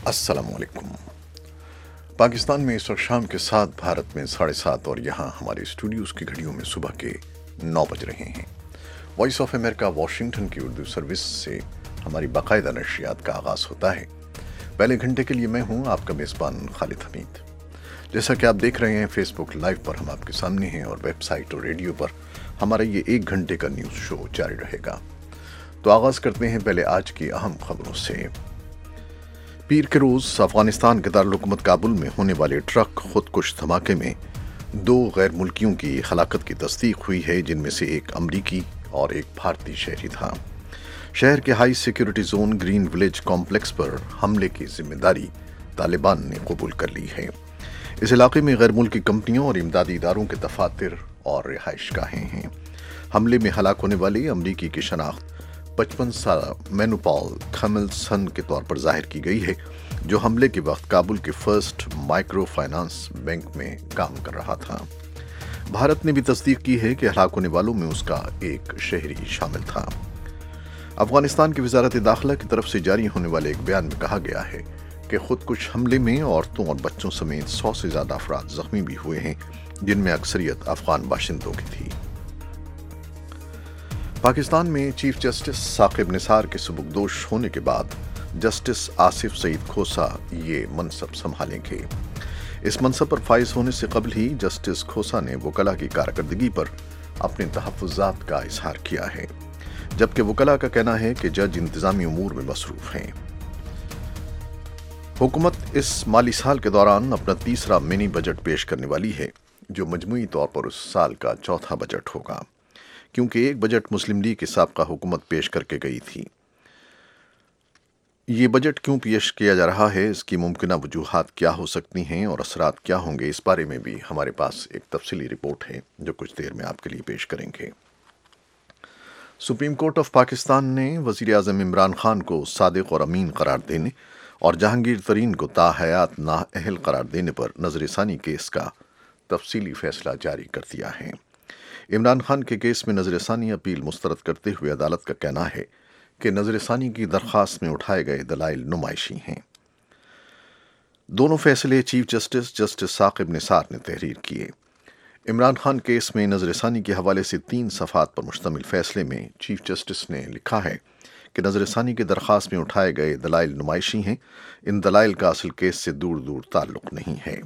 अस्सलाम वालेकुम। पाकिस्तान में इस वक्त शाम के 7, भारत में 7:30 और यहाँ हमारे स्टूडियोज़ की घड़ियों में सुबह के 9 बज रहे हैं। वॉइस ऑफ अमेरिका वाशिंगटन की उर्दू सर्विस से हमारी बाकायदा नशरियात का आगाज़ होता है। पहले घंटे के लिए मैं हूँ आपका मेज़बान खालिद हमीद। जैसा कि आप देख रहे हैं, फेसबुक लाइव पर हम आपके सामने हैं और वेबसाइट और रेडियो पर हमारा ये 1 घंटे का न्यूज़ शो जारी रहेगा। तो आगाज़ करते हैं पहले आज की अहम खबरों से। पीर के रोज़ अफगानिस्तान के दारुल-हुकूमत काबुल में होने वाले ट्रक खुदकुश धमाके में 2 गैर मुल्कियों की हलाकत की तस्दीक हुई है, जिनमें से एक अमरीकी और एक भारतीय शहरी था। शहर के high security zone green village complex पर हमले की जिम्मेदारी तालिबान ने कबूल कर ली है। इस इलाके में गैर मुल्की कंपनियों और इमदादी इदारों के दफातर और रिहाइश गाहें हैं। हमले में हलाक होने वाले अमरीकी की शनाख्त 55 साल मैनुपॉल खमिल्सन के तौर पर जाहिर की गई है, जो हमले के वक्त काबुल के फर्स्ट माइक्रो फाइनेंस बैंक में काम कर रहा था। भारत ने भी तस्दीक की है कि हलाक होने वालों में उसका एक शहरी शामिल था। अफगानिस्तान की वजारत दाखिला की तरफ से जारी होने वाले एक बयान में कहा गया है कि खुदकुश हमले में औरतों और बच्चों समेत 100 से ज्यादा अफराद जख्मी भी हुए हैं, जिनमें अक्सरियत अफगान बाशिंदों की थी। पाकिस्तान में चीफ जस्टिस साकिब निसार के सुबुकदोश होने के बाद जस्टिस आसिफ सईद खोसा ये मनसब संभालेंगे। इस मनसब पर फाइज होने से कबल ही जस्टिस खोसा ने वकला की कारकर्दगी पर अपने तहफ़्फ़ुज़ात का इजहार किया है, जबकि वकला का कहना है कि जज इंतजामी उमूर में मसरूफ हैं। हुकूमत इस माली साल के दौरान अपना तीसरा मिनी बजट पेश करने वाली है, जो मजमूई तौर पर उस साल का चौथा बजट होगा, क्योंकि एक बजट मुस्लिम लीग की साबका हुकूमत पेश करके गई थी। ये बजट क्यों पेश किया जा रहा है, इसकी मुमकिना वजूहात क्या हो सकती हैं और असरात क्या होंगे, इस बारे में भी हमारे पास एक तफसीली रिपोर्ट है, जो कुछ देर में आपके लिए पेश करेंगे। सुप्रीम कोर्ट ऑफ पाकिस्तान ने वज़ीर आज़म इमरान खान को सादिक और अमीन करार देने और जहांगीर तरीन को ताहयात नाअहल करार देने पर नज़रसानी केस का तफसीली फैसला जारी कर दिया है। इमरान खान के केस में नज़रसानी अपील मुस्तरद करते हुए अदालत का कहना है कि नज़रसानी की दरख्वास्त में उठाए गए दलाइल नुमाइशी हैं। दोनों फैसले chief justice justice Saqib Nisar ने तहरीर किए। इमरान खान केस में नज़रसानी के हवाले से 3 सफ़ात पर मुश्तमिल फैसले में चीफ जस्टिस ने लिखा है कि नज़रसानी की दरख्वास्त में उठाए गए दलाइल नुमाइशी हैं। इन दलाइल का असल केस से दूर दूर ताल्लुक़ नहीं है।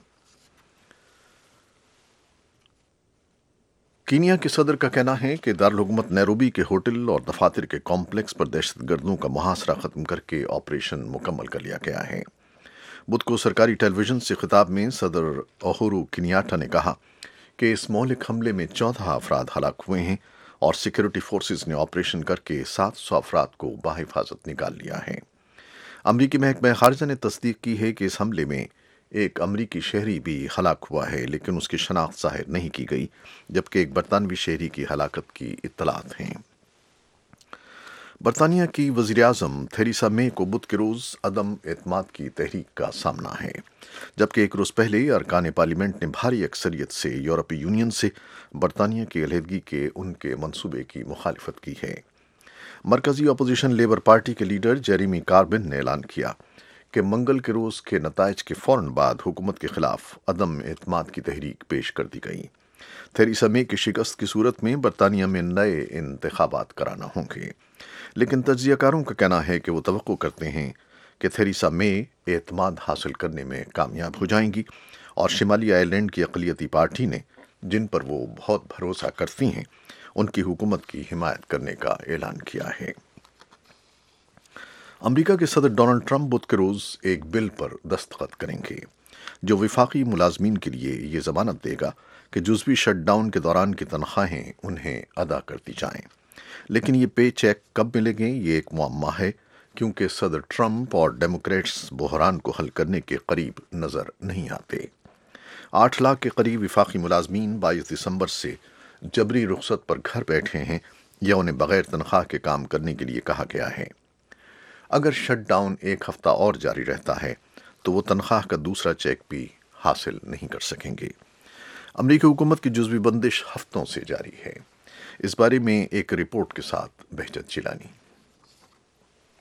कीनिया के सदर का कहना है कि दारुल-हुकूमत नैरोबी के होटल और दफातर के कॉम्प्लेक्स पर दहशतगर्दों का मुहासरा खत्म करके ऑपरेशन मुकम्मल कर लिया गया है। बुध को सरकारी टेलीविजन से खिताब में सदर उहुरु केन्याट्टा ने कहा कि इस मौलिक हमले में 14 अफराद हलाक हुए हैं और सिक्योरिटी फोर्सेस ने ऑपरेशन करके 700 अफराद को बाहिफाजत निकाल लिया है। अमरीकी महकमा खारजा ने तस्दीक की है कि इस हमले में एक अमरीकी शहरी भी हलाक हुआ है, लेकिन उसकी शनाख्त ज़ाहिर नहीं की गई, जबकि एक बरतानवी शहरी की हलाकत की इत्तलात हैं। बरतानिया की वज़ीर-ए-आज़म थेरेसा मे को बुध के रोज़ अदम एतमाद की तहरीक का सामना है, जबकि एक रोज़ पहले अरकान पार्लियामेंट ने भारी अक्सरियत से यूरोपीय यूनियन से बरतानिया की अलहदगी के उनके मंसूबे की मुखालिफत की है। मरकजी अपोजिशन लेबर पार्टी के लीडर जेरेमी कार्बिन ने ऐलान किया कि मंगल के रोज़ के नताइज के फ़ौरन बाद हुकूमत के खिलाफ अदम एतमाद की तहरीक पेश कर दी गई। थेरेसा मे की शिकस्त की सूरत में बरतानिया में नए इंतखाबात कराना होंगे, लेकिन तज्ज़ियाकारों का कहना है कि वो तवक्को करते हैं कि थेरेसा मे एतमाद हासिल करने में कामयाब हो जाएंगी और शिमाली आयरलैंड की अक़लियती पार्टी ने, जिन पर वो बहुत भरोसा करती हैं, उनकी हुकूमत की हिमायत करने का ऐलान किया है। अमेरिका के सदर डोनाल्ड ट्रंप बुध के रोज़ एक बिल पर दस्तखत करेंगे, जो विफाकी मुलाजमीन के लिए ये ज़मानत देगा कि जुज़वी शटडाउन के दौरान की तनख्वाहें उन्हें अदा कर दी जाएं। लेकिन ये पे चेक कब मिलेंगे, ये एक मुअम्मा है, क्योंकि सदर ट्रंप और डेमोक्रेट्स बहरान को हल करने के करीब नज़र नहीं आते। 8 लाख के करीब विफाकी मुलाजमीन 22 दिसंबर से जबरी रुखसत पर घर बैठे हैं या उन्हें बग़ैर तनख्वाह के काम करने के लिए कहा गया है। अगर शटडाउन 1 हफ्ता और जारी रहता है तो वो तनख्वाह का दूसरा चेक भी हासिल नहीं कर सकेंगे। अमरीकी हुकूमत की जुज़वी बंदिश हफ्तों से जारी है। इस बारे में एक रिपोर्ट के साथ Behjat Jilani.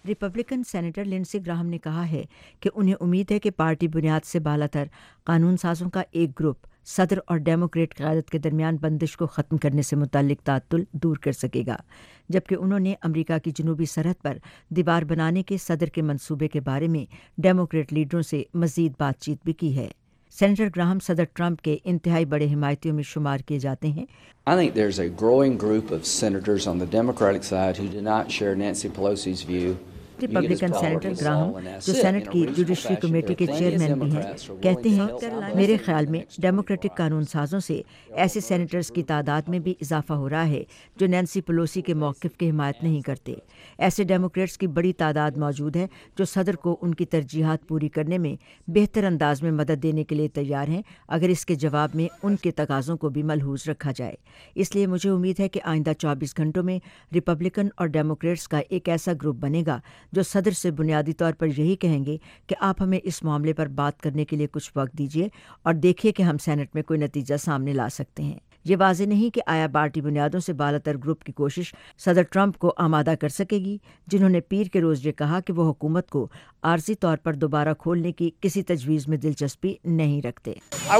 Republican senator Lindsey Graham نے کہا ہے کہ انہیں امید ہے کہ پارٹی بنیاد سے بالاتر قانون سازوں کا ایک گروپ صدر اور ڈیموکریٹ قیادت کے درمیان بندش کو ختم کرنے سے متعلق تعطل دور کر سکے گا، جبکہ انہوں نے امریکہ کی جنوبی سرحد پر دیوار بنانے کے صدر کے منصوبے کے بارے میں ڈیموکریٹ لیڈروں سے مزید بات چیت بھی کی ہے۔ سینیٹر گراہم صدر ٹرمپ کے انتہائی بڑے حمایتیوں میں شمار کیے جاتے ہیں۔ I think there's a growing group of senators on the Democratic side who do not share Nancy Pelosi's view. Republican senator Graham جو سینٹ کی جوڈیشری کمیٹی کے چیئرمین بھی ہیں کہتے ہیں میرے خیال میں ڈیموکریٹک قانون سازوں سے ایسے سینیٹرز کی تعداد میں بھی اضافہ ہو رہا ہے جو نینسی پیلوسی کے موقف کی حمایت نہیں کرتے۔ ایسے ڈیموکریٹس کی بڑی تعداد موجود ہے جو صدر کو ان کی ترجیحات پوری کرنے میں بہتر انداز میں مدد دینے کے لیے تیار ہیں اگر اس کے جواب میں ان کے تقاضوں کو بھی ملحوظ رکھا جائے۔ اس لیے مجھے امید ہے کہ آئندہ 24 گھنٹوں میں ریپبلکن اور ڈیموکریٹس کا ایک ایسا گروپ بنے گا جو صدر سے بنیادی طور پر یہی کہیں گے کہ آپ ہمیں اس معاملے پر بات کرنے کے لیے کچھ وقت دیجیے اور دیکھیے کہ ہم سینٹ میں کوئی نتیجہ سامنے لا سکتے ہیں۔ یہ واضح نہیں کہ آیا پارٹی بنیادوں سے بالاتر گروپ کی کوشش صدر ٹرمپ کو آمادہ کر سکے گی، جنہوں نے پیر کے روز یہ کہا کہ وہ حکومت کو عارضی طور پر دوبارہ کھولنے کی کسی تجویز میں دلچسپی نہیں رکھتے۔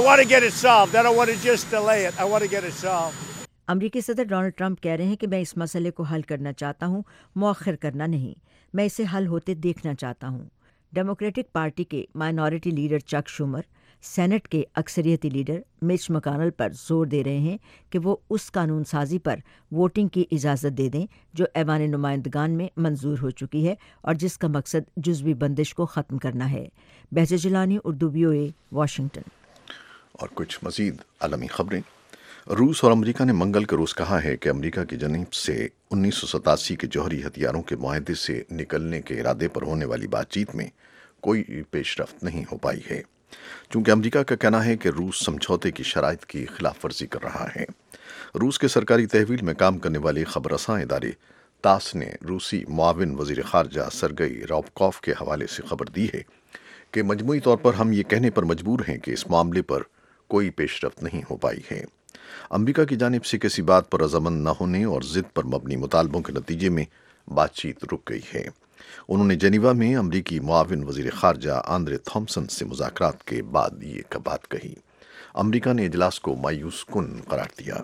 امریکی صدر ڈونلڈ ٹرمپ کہہ رہے ہیں کہ میں اس مسئلے کو حل کرنا چاہتا ہوں، مؤخر کرنا نہیں۔ میں اسے حل ہوتے دیکھنا چاہتا ہوں۔ ڈیموکریٹک پارٹی کے minority leader Chuck Schumer Saint کے اکثریتی لیڈر مچ مکانل پر زور دے رہے ہیں کہ وہ اس قانون سازی پر ووٹنگ کی اجازت دے دیں جو ایوان نمائندگان میں منظور ہو چکی ہے اور جس کا مقصد جزوی بندش کو ختم کرنا ہے۔ Behjat Jilani, Urdu VOA، Washington. اور کچھ مزید عالمی خبریں۔ روس اور امریکہ نے منگل کے روز کہا ہے کہ امریکہ کی جانب سے 1987 کے جوہری ہتھیاروں کے معاہدے سے نکلنے کے ارادے پر ہونے والی بات چیت میں کوئی پیش رفت نہیں ہو پائی ہے، چونکہ امریکہ کا کہنا ہے کہ روس سمجھوتے کی شرائط کی خلاف ورزی کر رہا ہے۔ روس کے سرکاری تحویل میں کام کرنے والے خبر رساں ادارے تاس نے روسی معاون وزیر خارجہ سرگئی راوکوف کے حوالے سے خبر دی ہے کہ مجموعی طور پر ہم یہ کہنے پر مجبور ہیں کہ اس معاملے پر کوئی پیش رفت نہیں ہو پائی ہے۔ امریکہ کی جانب سے کسی بات پر رضامند نہ ہونے اور ضد پر مبنی مطالبوں کے نتیجے میں بات چیت رک گئی ہے۔ انہوں نے جنیوا میں امریکی معاون وزیر خارجہ آندرے تھامسن سے مذاکرات کے بعد یہ بات کہی۔ امریکہ نے اجلاس کو مایوس کن قرار دیا۔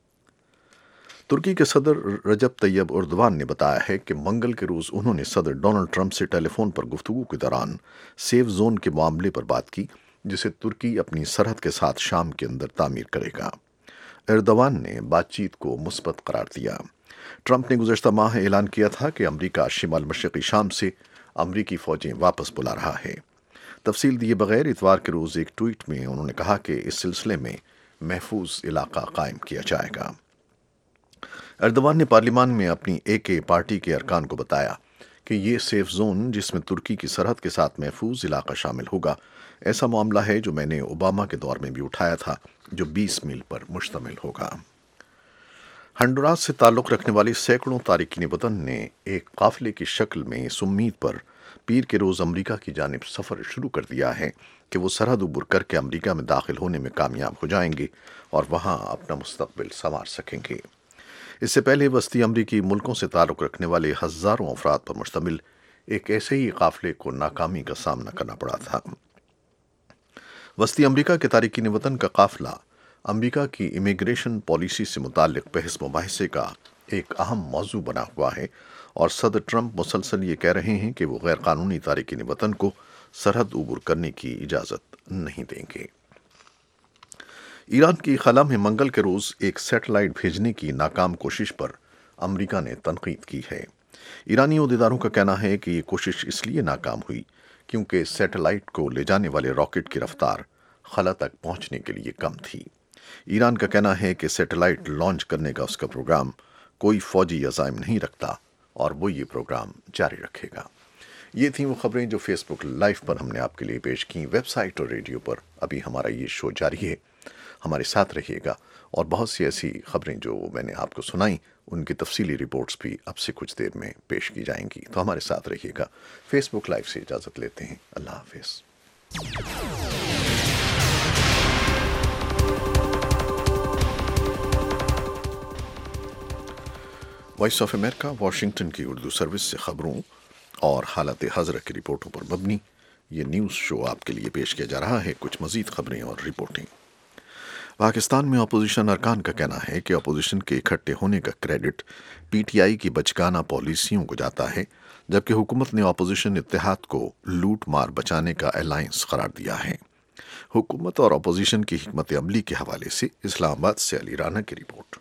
ترکی کے صدر رجب طیب اردوان نے بتایا ہے کہ منگل کے روز انہوں نے صدر ڈونلڈ ٹرمپ سے ٹیلی فون پر گفتگو کے دوران سیف زون کے معاملے پر بات کی جسے ترکی اپنی سرحد کے ساتھ شام کے اندر تعمیر کرے گا۔ اردوان نے بات چیت کو مثبت قرار دیا۔ ٹرمپ نے گزشتہ ماہ اعلان کیا تھا کہ امریکہ شمال مشرقی شام سے امریکی فوجیں واپس بلا رہا ہے۔ تفصیل دیے بغیر اتوار کے روز ایک ٹویٹ میں انہوں نے کہا کہ اس سلسلے میں محفوظ علاقہ قائم کیا جائے گا۔ اردوان نے پارلیمان میں اپنی AK پارٹی کے ارکان کو بتایا کہ یہ سیف زون جس میں ترکی کی سرحد کے ساتھ محفوظ علاقہ شامل ہوگا ایسا معاملہ ہے جو میں نے اوباما کے دور میں بھی اٹھایا تھا، جو 20 میل پر مشتمل ہوگا۔ ہنڈوراس سے تعلق رکھنے والے سینکڑوں تارکین وطن نے ایک قافلے کی شکل میں اس امید پر پیر کے روز امریکہ کی جانب سفر شروع کر دیا ہے کہ وہ سرحد عبور کر کے امریکہ میں داخل ہونے میں کامیاب ہو جائیں گے اور وہاں اپنا مستقبل سنوار سکیں گے۔ اس سے پہلے وسطی امریکی ملکوں سے تعلق رکھنے والے ہزاروں افراد پر مشتمل ایک ایسے ہی قافلے کو ناکامی کا سامنا کرنا پڑا تھا۔ وسطی امریکہ کے تارکین وطن کا قافلہ امریکہ کی امیگریشن پالیسی سے متعلق بحث مباحثے کا ایک اہم موضوع بنا ہوا ہے اور صدر ٹرمپ مسلسل یہ کہہ رہے ہیں کہ وہ غیر قانونی تارکین وطن کو سرحد عبور کرنے کی اجازت نہیں دیں گے۔ ایران کی خلا میں منگل کے روز ایک سیٹلائٹ بھیجنے کی ناکام کوشش پر امریکہ نے تنقید کی ہے۔ ایرانی عہدیداروں کا کہنا ہے کہ یہ کوشش اس لیے ناکام ہوئی کیونکہ سیٹلائٹ کو لے جانے والے راکٹ کی رفتار خلا تک پہنچنے کے لیے کم تھی۔ ایران کا کہنا ہے کہ سیٹلائٹ لانچ کرنے کا اس کا پروگرام کوئی فوجی عزائم نہیں رکھتا اور وہ یہ پروگرام جاری رکھے گا۔ یہ تھیں وہ خبریں جو فیس بک لائیو پر ہم نے آپ کے لیے پیش کی۔ ویب سائٹ اور ریڈیو پر ابھی ہمارا یہ شو جاری ہے، ہمارے ساتھ رہیے گا اور بہت سی ایسی خبریں جو میں نے آپ کو سنائیں ان کی تفصیلی رپورٹس بھی اب سے کچھ دیر میں پیش کی جائیں گی، تو ہمارے ساتھ رہیے گا۔ فیس بک لائیو سے اجازت لیتے ہیں، اللہ حافظ۔ وائس آف امریکہ واشنگٹن کی اردو سروس سے خبروں اور حالت حضرت کی رپورٹوں پر مبنی یہ نیوز شو آپ کے لیے پیش کیا جا رہا ہے۔ کچھ مزید خبریں اور رپورٹیں۔ پاکستان میں اپوزیشن ارکان کا کہنا ہے کہ اپوزیشن کے اکٹھے ہونے کا کریڈٹ پی ٹی آئی کی بچگانہ پالیسیوں کو جاتا ہے، جبکہ حکومت نے اپوزیشن اتحاد کو لوٹ مار بچانے کا الائنس قرار دیا ہے۔ حکومت اور اپوزیشن کی حکمت عملی کے حوالے سے اسلام آباد سے علی رانا کی رپورٹ۔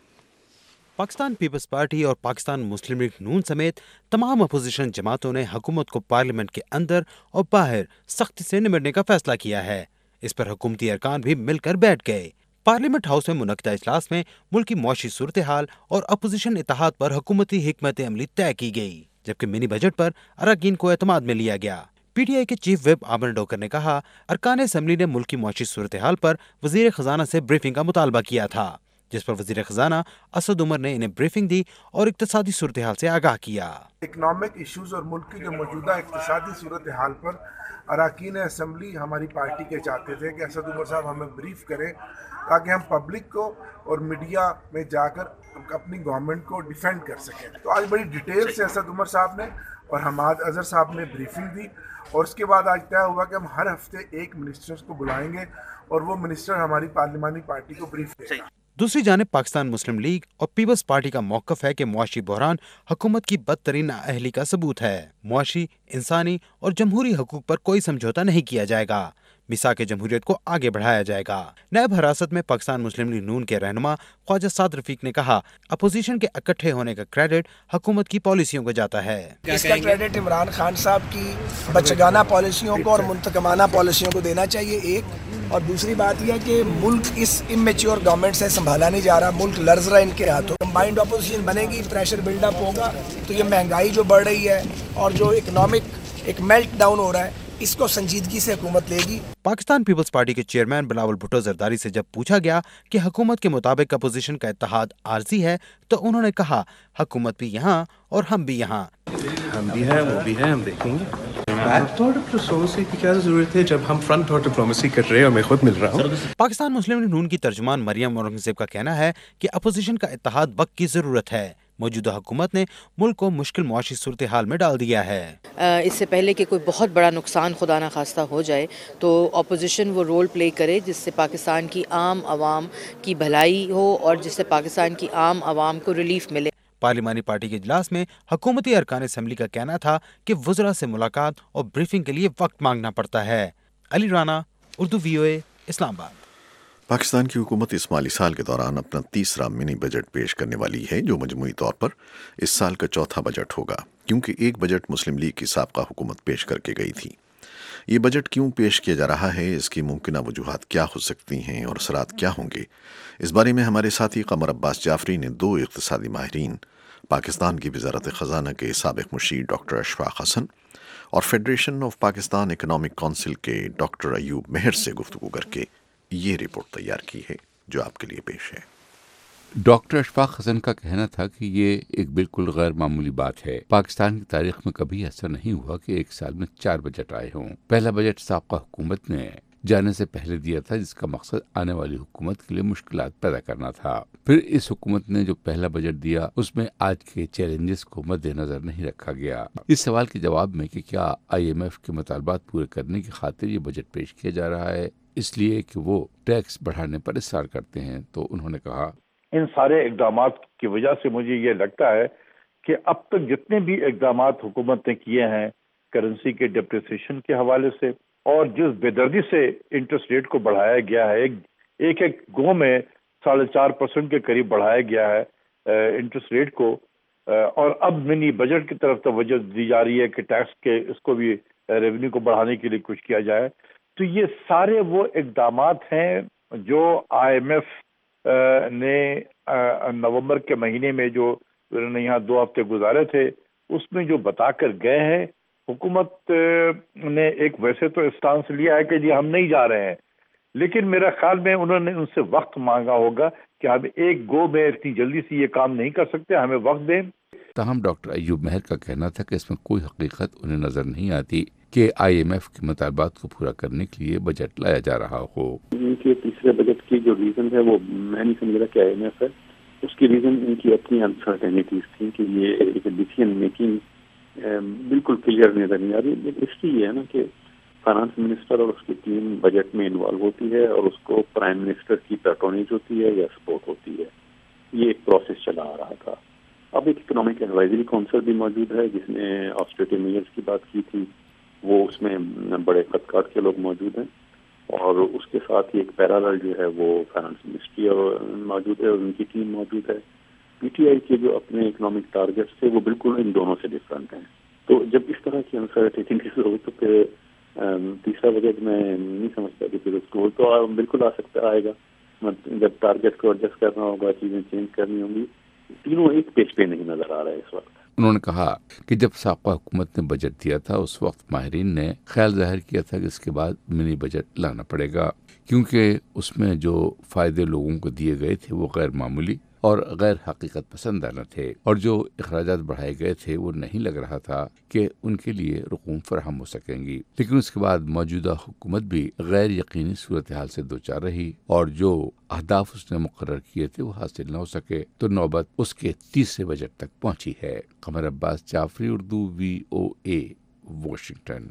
پاکستان پیپلز پارٹی اور پاکستان مسلم لیگ نون سمیت تمام اپوزیشن جماعتوں نے حکومت کو پارلیمنٹ کے اندر اور باہر سختی سے نمٹنے کا فیصلہ کیا ہے۔ اس پر حکومتی ارکان بھی مل کر بیٹھ گئے۔ پارلیمنٹ ہاؤس میں منعقدہ اجلاس میں ملکی معاشی صورتحال اور اپوزیشن اتحاد پر حکومتی حکمت عملی طے کی گئی، جبکہ منی بجٹ پر اراکین کو اعتماد میں لیا گیا۔ پی ٹی آئی کے چیف ویب عامر ڈوکر نے کہا، ارکان اسمبلی نے ملکی معاشی صورتحال پر وزیر خزانہ سے بریفنگ کا مطالبہ کیا تھا، جس پر وزیر خزانہ اسد عمر نے انہیں بریفنگ دی اور اقتصادی صورتحال سے آگاہ کیا۔ اکنامک ایشوز اور ملک کی جو موجودہ اقتصادی صورتحال پر اراکین اسمبلی ہماری پارٹی کے چاہتے تھے کہ اسد عمر صاحب ہمیں بریف کریں تاکہ ہم پبلک کو اور میڈیا میں جا کر اپنی گورنمنٹ کو ڈیفینڈ کر سکیں۔ تو آج بڑی ڈیٹیل سے اسد عمر صاحب نے اور حماد اظہر صاحب نے بریفنگ دی، اور اس کے بعد آج طے ہوا کہ ہم ہر ہفتے ایک منسٹر کو بلائیں گے اور وہ منسٹر ہماری پارلیمانی پارٹی کو بریف کرے گا۔ دوسری جانب پاکستان مسلم لیگ اور پیپلز پارٹی کا موقف ہے کہ معاشی بحران حکومت کی بدترین نااہلی کا ثبوت ہے۔ معاشی، انسانی اور جمہوری حقوق پر کوئی سمجھوتہ نہیں کیا جائے گا۔ میثاق جمہوریت کو آگے بڑھایا جائے گا۔ نائب حراست میں پاکستان مسلم لیگ نون کے رہنما خواجہ سعد رفیق نے کہا، اپوزیشن کے اکٹھے ہونے کا کریڈٹ حکومت کی پالیسیوں کو جاتا ہے۔ اس کا کریڈٹ عمران خان صاحب کی بچگانہ پالیسیوں کو اور منتقمانہ پالیسیوں کو دینا چاہیے، ایک۔ اور دوسری بات یہ ہے کہ ملک اس اممیچور گورنمنٹ سے سنبھالا نہیں جا رہا، ملک لرز رہا ان کے ہاتھوں۔ کمبائنڈ اپوزیشن بنے گی، پریشر بلڈ اپ ہوگا، تو یہ مہنگائی جو بڑھ رہی ہے اور جو اکنامک ایک میلٹ ڈاؤن ہو رہا ہے، اس کو سنجیدگی سے حکومت لے گی۔ پاکستان پیپلز پارٹی کے چیئرمین بلاول بھٹو زرداری سے جب پوچھا گیا کہ حکومت کے مطابق اپوزیشن کا اتحاد عارضی ہے، تو انہوں نے کہا، حکومت بھی یہاں اور ہم بھی یہاں۔ ہم بھی ہیں، وہ بھی ہیں، ہم دیکھیں گے۔ بیک ڈور ڈپلومیسی کی کیا ضرورت ہے جب ہم فرنٹ ڈور ڈپلومیسی کر رہے ہیں اور میں خود مل رہا ہوں۔ پاکستان مسلم لیگ نون کی ترجمان مریم اورنگزیب کا کہنا ہے کہ اپوزیشن کا اتحاد وقت کی ضرورت ہے۔ موجودہ حکومت نے ملک کو مشکل معاشی صورتحال میں ڈال دیا ہے۔ اس سے پہلے کہ کوئی بہت بڑا نقصان خدا نخواستہ ہو جائے تو اپوزیشن وہ رول پلے کرے جس سے پاکستان کی عام عوام کی بھلائی ہو اور جس سے پاکستان کی عام عوام کو ریلیف ملے۔ پارلیمانی پارٹی کے اجلاس میں حکومتی ارکان اسمبلی کا کہنا تھا کہ وزراء سے ملاقات اور بریفنگ کے لیے وقت مانگنا پڑتا ہے۔ علی رانا، اردو VOA، اسلام آباد۔ پاکستان کی حکومت اس مالی سال کے دوران اپنا تیسرا منی بجٹ پیش کرنے والی ہے، جو مجموعی طور پر اس سال کا چوتھا بجٹ ہوگا، کیونکہ ایک بجٹ مسلم لیگ کی سابقہ حکومت پیش کر کے گئی تھی۔ یہ بجٹ کیوں پیش کیا جا رہا ہے، اس کی ممکنہ وجوہات کیا ہو سکتی ہیں اور اثرات کیا ہوں گے، اس بارے میں ہمارے ساتھی قمر عباس جعفری نے دو اقتصادی ماہرین، پاکستان کی وزارت خزانہ کے سابق مشیر ڈاکٹر اشفاق حسن اور federation of Pakistan economic council کے ڈاکٹر ایوب مہر سے گفتگو کر کے یہ رپورٹ تیار کی ہے، جو آپ کے لیے پیش ہے۔ ڈاکٹر اشفاق حسن کا کہنا تھا کہ یہ ایک بالکل غیر معمولی بات ہے۔ پاکستان کی تاریخ میں کبھی ایسا نہیں ہوا کہ ایک سال میں 4 بجٹ آئے ہوں۔ پہلا بجٹ سابقہ حکومت نے جانے سے پہلے دیا تھا، جس کا مقصد آنے والی حکومت کے لیے مشکلات پیدا کرنا تھا۔ پھر اس حکومت نے جو پہلا بجٹ دیا اس میں آج کے چیلنجز کو مد نظر نہیں رکھا گیا۔ اس سوال کے جواب میں کہ کیا IMF کے مطالبات پورے کرنے کی خاطر یہ بجٹ پیش کیا جا رہا ہے اس لیے کہ وہ ٹیکس بڑھانے پر اصرار کرتے ہیں، تو انہوں نے کہا، ان سارے اقدامات کی وجہ سے مجھے یہ لگتا ہے کہ اب تک جتنے بھی اقدامات حکومت نے کیے ہیں کرنسی کے ڈپریسیشن کے حوالے سے اور جس بے دردی سے انٹرسٹ ریٹ کو بڑھایا گیا ہے، ایک گو میں 4.5% کے قریب بڑھایا گیا ہے انٹرسٹ ریٹ کو، اور اب منی بجٹ کی طرف توجہ دی جا رہی ہے کہ ٹیکس کے اس کو بھی ریونیو کو بڑھانے کے لیے کچھ کیا جائے، تو یہ سارے وہ اقدامات ہیں جو IMF نے نومبر کے مہینے میں جو انہوں نے یہاں 2 ہفتے گزارے تھے اس میں جو بتا کر گئے ہیں۔ حکومت نے ایک ویسے تو اسٹانس لیا ہے کہ جی ہم نہیں جا رہے ہیں، لیکن میرا خیال میں انہوں نے ان سے وقت مانگا ہوگا کہ ہم ایک گو میں اتنی جلدی سے یہ کام نہیں کر سکتے، ہمیں وقت دیں۔ تاہم ڈاکٹر ایوب مہر کا کہنا تھا کہ اس میں کوئی حقیقت انہیں نظر نہیں آتی کہ IMF کے مطالبات کو پورا کرنے کے لیے بجٹ لایا جا رہا ہو۔ ان کے تیسرے بجٹ کی جو ریزن ہے وہ میں نہیں سمجھ رہا کہ IMF ہے، اس کی ریزن ان کی اپنی انسرٹینٹیز تھیں کہ یہ ایک ڈیسیژن میکنگ بالکل کلیئر نظر نہیں آ رہی. لیکن اس کی یہ ہے نا کہ فائنانس منسٹر اور اس کی ٹیم بجٹ میں انوالو ہوتی ہے اور اس کو پرائم منسٹر کی پیٹرونیج ہوتی ہے یا سپورٹ ہوتی ہے. یہ ایک پروسیس چلا آ رہا تھا. اب ایک اکنامک ایڈوائزری کونسل بھی موجود ہے جس نے آسٹریٹی میئرز کی بات کی تھی. وہ اس میں بڑے خدکات کے لوگ موجود ہیں اور اس کے ساتھ ہی ایک پیرالل جو ہے وہ فائنانس منسٹری موجود ہے اور ان کی ٹیم موجود ہے. پی ٹی آئی کے جو اپنے اکنامک ٹارگیٹس تھے وہ بالکل ان دونوں سے ڈفرینٹ ہیں. تو جب اس طرح کی انسرٹینٹی ہو تو پھر تیسرا بجٹ میں نہیں سمجھتا کہ پھر اس کو تو بالکل آئے گا. جب ٹارگیٹ کو ایڈجسٹ کرنا ہوگا, چیزیں چینج کرنی ہوں گی. تینوں ایک پیج پہ نہیں نظر آ رہا ہے اس وقت. انہوں نے کہا کہ جب سابقہ حکومت نے بجٹ دیا تھا اس وقت ماہرین نے خیال ظاہر کیا تھا کہ اس کے بعد منی بجٹ لانا پڑے گا کیونکہ اس میں جو فائدے لوگوں کو دیے گئے تھے وہ غیر معمولی اور غیر حقیقت پسندانہ تھے اور جو اخراجات بڑھائے گئے تھے وہ نہیں لگ رہا تھا کہ ان کے لیے رقوم فراہم ہو سکیں گی. لیکن اس کے بعد موجودہ حکومت بھی غیر یقینی صورتحال سے دوچار رہی اور جو اہداف اس نے مقرر کیے تھے وہ حاصل نہ ہو سکے تو نوبت اس کے تیسرے بجٹ تک پہنچی ہے. Qamar Abbas Jafri, Urdu VOA, Washington.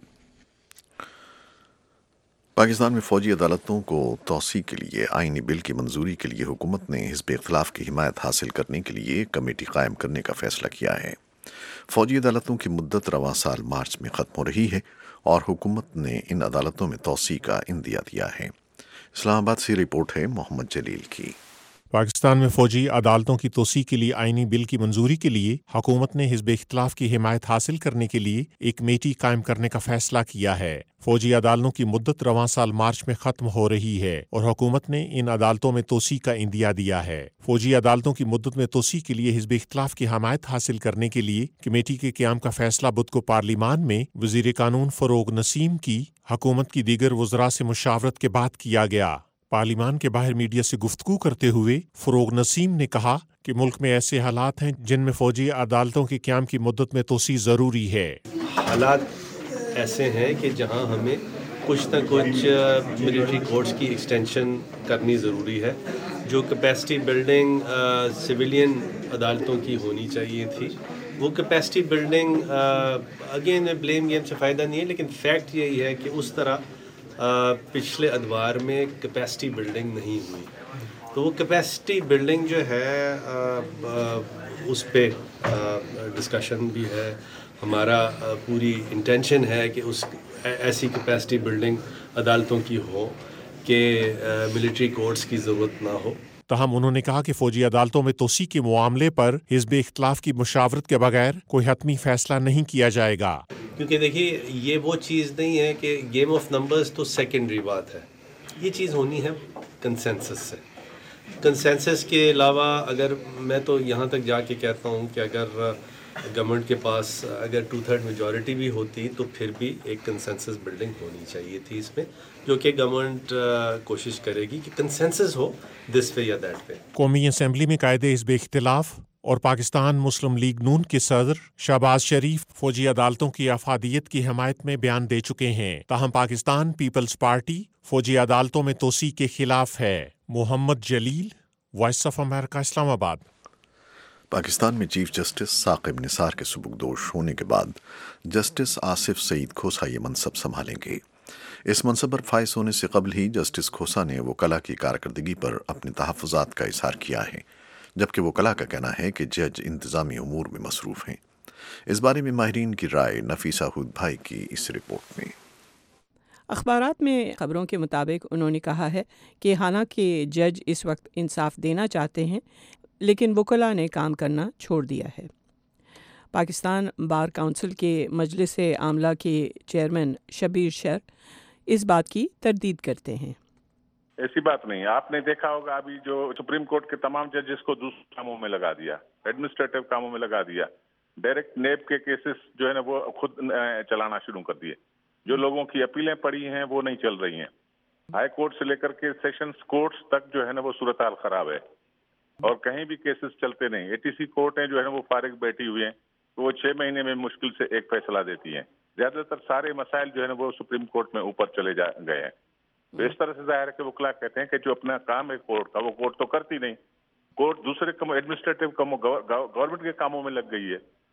پاکستان میں فوجی عدالتوں کو توسیع کے لیے آئینی بل کی منظوری کے لیے حکومت نے حزب اختلاف کی حمایت حاصل کرنے کے لیے ایک کمیٹی قائم کرنے کا فیصلہ کیا ہے. فوجی عدالتوں کی مدت رواں سال مارچ میں ختم ہو رہی ہے اور حکومت نے ان عدالتوں میں توسیع کا عندیہ دیا ہے. اسلام آباد سے رپورٹ ہے محمد جلیل کی. پاکستان میں فوجی عدالتوں کی توسیع کے لیے آئینی بل کی منظوری کے لیے حکومت نے حزب اختلاف کی حمایت حاصل کرنے کے لیے ایک کمیٹی قائم کرنے کا فیصلہ کیا ہے. فوجی عدالتوں کی مدت رواں سال مارچ میں ختم ہو رہی ہے اور حکومت نے ان عدالتوں میں توسیع کا عندیہ دیا ہے. فوجی عدالتوں کی مدت میں توسیع کے لیے حزب اختلاف کی حمایت حاصل کرنے کے لیے کمیٹی کے قیام کا فیصلہ بدھ کو پارلیمان میں وزیر قانون فروغ نسیم کی حکومت کی دیگر وزراء سے مشاورت کے بعد کیا گیا. پارلیمان کے باہر میڈیا سے گفتگو کرتے ہوئے فروغ نسیم نے کہا کہ ملک میں ایسے حالات ہیں جن میں فوجی عدالتوں کے قیام کی مدت میں توسیع ضروری ہے. حالات ایسے ہیں کہ جہاں ہمیں کچھ نہ کچھ ملٹری کورٹس کی ایکسٹینشن کرنی ضروری ہے. جو کیپیسٹی بلڈنگ سویلین عدالتوں کی ہونی چاہیے تھی وہ capacity building again blame game سے فائدہ نہیں ہے, لیکن فیکٹ یہی ہے کہ اس طرح پچھلے ادوار میں کیپیسٹی بلڈنگ نہیں ہوئی. تو وہ کیپیسٹی بلڈنگ جو ہے اس پہ ڈسکشن بھی ہے. ہمارا پوری انٹینشن ہے کہ اس ایسی کیپیسٹی بلڈنگ عدالتوں کی ہو کہ ملٹری کورٹس کی ضرورت نہ ہو. تاہم انہوں نے کہا کہ فوجی عدالتوں میں توسیع کے معاملے پر حزب اختلاف کی مشاورت کے بغیر کوئی حتمی فیصلہ نہیں کیا جائے گا. کیونکہ دیکھیے یہ وہ چیز نہیں ہے کہ گیم آف نمبرز تو سیکنڈری بات ہے. یہ چیز ہونی ہے کنسنسس سے. کنسنسس کے علاوہ اگر میں تو یہاں تک جا کے کہتا ہوں کہ اگر گورنمنٹ کے پاس اگر 2/3 میجورٹی بھی ہوتی تو پھر بھی ایک کنسنسس بلڈنگ ہونی چاہیے تھی اس میں, جو کہ گورنمنٹ کوشش کرے گی کہ کنسنسس ہو دس وے یا دیٹ وے. قومی اسمبلی میں قائد حزب اختلاف اور پاکستان مسلم لیگ نون کے صدر شہباز شریف فوجی عدالتوں کی افادیت کی حمایت میں بیان دے چکے ہیں. تاہم پاکستان پیپلز پارٹی فوجی عدالتوں میں توسیع کے خلاف ہے. محمد جلیل, وائس آف امریکہ, اسلام آباد. پاکستان میں چیف جسٹس ثاقب نثار کے سبکدوش ہونے کے بعد جسٹس آصف سعید کھوسا یہ منصب سنبھالیں گے. اس منصب پر فائز ہونے سے قبل ہی جسٹس کھوسا نے وکلاء کی کارکردگی پر اپنے تحفظات کا اظہار کیا ہے, جبکہ وکلاء کا کہنا ہے کہ جج انتظامی امور میں مصروف ہیں. اس بارے میں ماہرین کی رائے نفیسہ ہود بھائی کی اس رپورٹ میں. اخبارات میں خبروں کے مطابق انہوں نے کہا ہے کہ حالانکہ جج اس وقت انصاف دینا چاہتے ہیں لیکن وکلاء نے کام کرنا چھوڑ دیا ہے. پاکستان بار کونسل کے مجلس عاملہ کے چیئرمین شبیر شر اس بات کی تردید کرتے ہیں. ایسی بات نہیں. آپ نے دیکھا ہوگا ابھی جو سپریم کورٹ کے تمام ججز کو دوسرے کاموں میں لگا دیا, ایڈمنسٹریٹو کاموں میں لگا دیا. ڈائریکٹ نیب کے کیسز جو ہے نا وہ خود چلانا شروع کر دیے. جو لوگوں کی اپیلیں پڑی ہیں وہ نہیں چل رہی ہیں. ہائی کورٹ سے لے کر کے سیشنز کورٹس تک جو ہے نا وہ صورتحال خراب ہے اور کہیں بھی کیسز چلتے نہیں. ATC کورٹ ہیں جو ہے نا وہ فارغ بیٹھی ہوئی ہیں, تو وہ 6 مہینے میں مشکل سے ایک فیصلہ دیتی ہیں. زیادہ تر سارے مسائل جو ہے نا وہ سپریم کورٹ میں اوپر چلے گئے ہیں. تو اس طرح سے ظاہر ہے کہ وکلاء کہتے ہیں کہ جو اپنا کام ہے کورٹ کا وہ کورٹ تو کرتی نہیں. کورٹ دوسرے ایڈمنسٹریٹو کاموں گورنمنٹ کے کاموں میں لگ گئی ہے.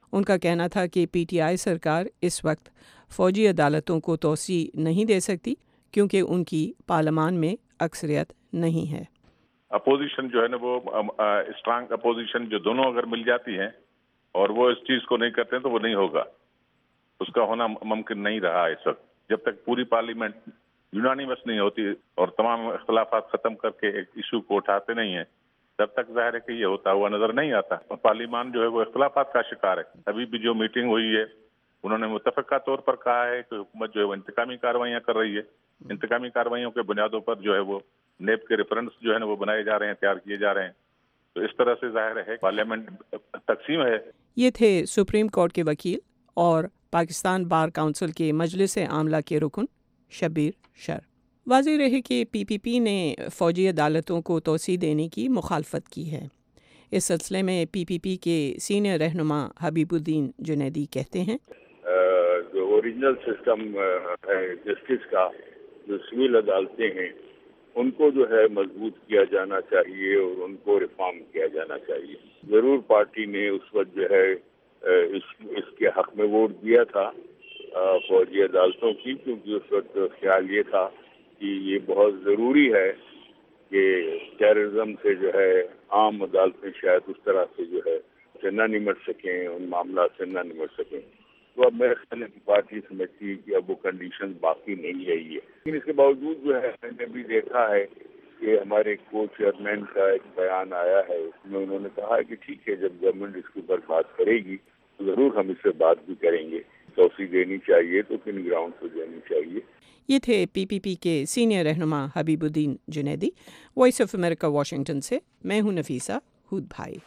ان کا کہنا تھا کہ پی ٹی آئی سرکار اس وقت فوجی عدالتوں کو توسیع نہیں دے سکتی کیونکہ ان کی پارلیمان میں اکثریت نہیں ہے۔ اپوزیشن جو ہے نا وہ اسٹرانگ اپوزیشن جو دونوں اگر مل جاتی ہیں اور وہ اس چیز کو نہیں کرتے ہیں تو وہ نہیں ہوگا، اس کا ہونا ممکن نہیں رہا اس وقت۔ جب تک پوری پارلیمنٹ یونانیمس نہیں ہوتی اور تمام اختلافات ختم کر کے ایک ایشو کو اٹھاتے نہیں ہیں، تب تک ظاہر ہے کہ یہ ہوتا ہوا نظر نہیں آتا۔ پارلیمان جو ہے وہ اختلافات کا شکار ہے۔ ابھی بھی جو میٹنگ ہوئی ہے انہوں نے متفقہ طور پر کہا ہے کہ حکومت جو ہے وہ انتقامی کارروائیاں کر رہی ہے، انتقامی کارروائیوں کے بنیادوں پر جو ہے وہ نیب کے ریفرنس جو ہے نا وہ بنائے جا رہے ہیں، تیار کیے جا رہے ہیں۔ تو اس طرح سے ظاہر ہے پارلیمنٹ تقسیم ہے۔ یہ تھے سپریم کورٹ کے وکیل اور پاکستان بار کونسل کے مجلس عاملہ کے رکن شبیر شر۔ واضح رہے کہ پی پی پی نے فوجی عدالتوں کو توسیع دینے کی مخالفت کی ہے۔ اس سلسلے میں پی پی پی کے سینئر رہنما حبیب الدین جنیدی کہتے ہیں جو اوریجنل سسٹم ہے جسٹس کا، جو سول عدالتیں ہیں، ان کو جو ہے مضبوط کیا جانا چاہیے اور ان کو ریفارم کیا جانا چاہیے۔ ضرور پارٹی نے اس وقت جو ہے اس کے حق میں ووٹ دیا تھا فوجی عدالتوں کی، کیونکہ اس وقت خیال یہ تھا کہ یہ بہت ضروری ہے کہ ٹیررزم سے جو ہے عام عدالتیں شاید اس طرح سے جو ہے نہ نمٹ سکیں، ان معاملات سے نہ نمٹ سکیں۔ تو اب میرے خیال ہے پارٹی سمجھتی ہے کہ اب وہ کنڈیشن باقی نہیں رہی ہے، لیکن اس کے باوجود جو ہے میں نے بھی دیکھا ہے کہ ہمارے کو چیئرمین کا ایک بیان آیا ہے، اس میں انہوں نے کہا ہے کہ ٹھیک ہے جب گورنمنٹ اس کے اوپر بات کرے گی تو ضرور ہم اس سے بات بھی کریں گے، توسیع دینی چاہیے تو کن گراؤنڈ پہ دینی چاہیے۔ یہ تھے پی پی پی کے سینئر رہنما Habib uddin Junaidi. Voice of America Washington سے میں ہوں نفیسہ ہود بھائی۔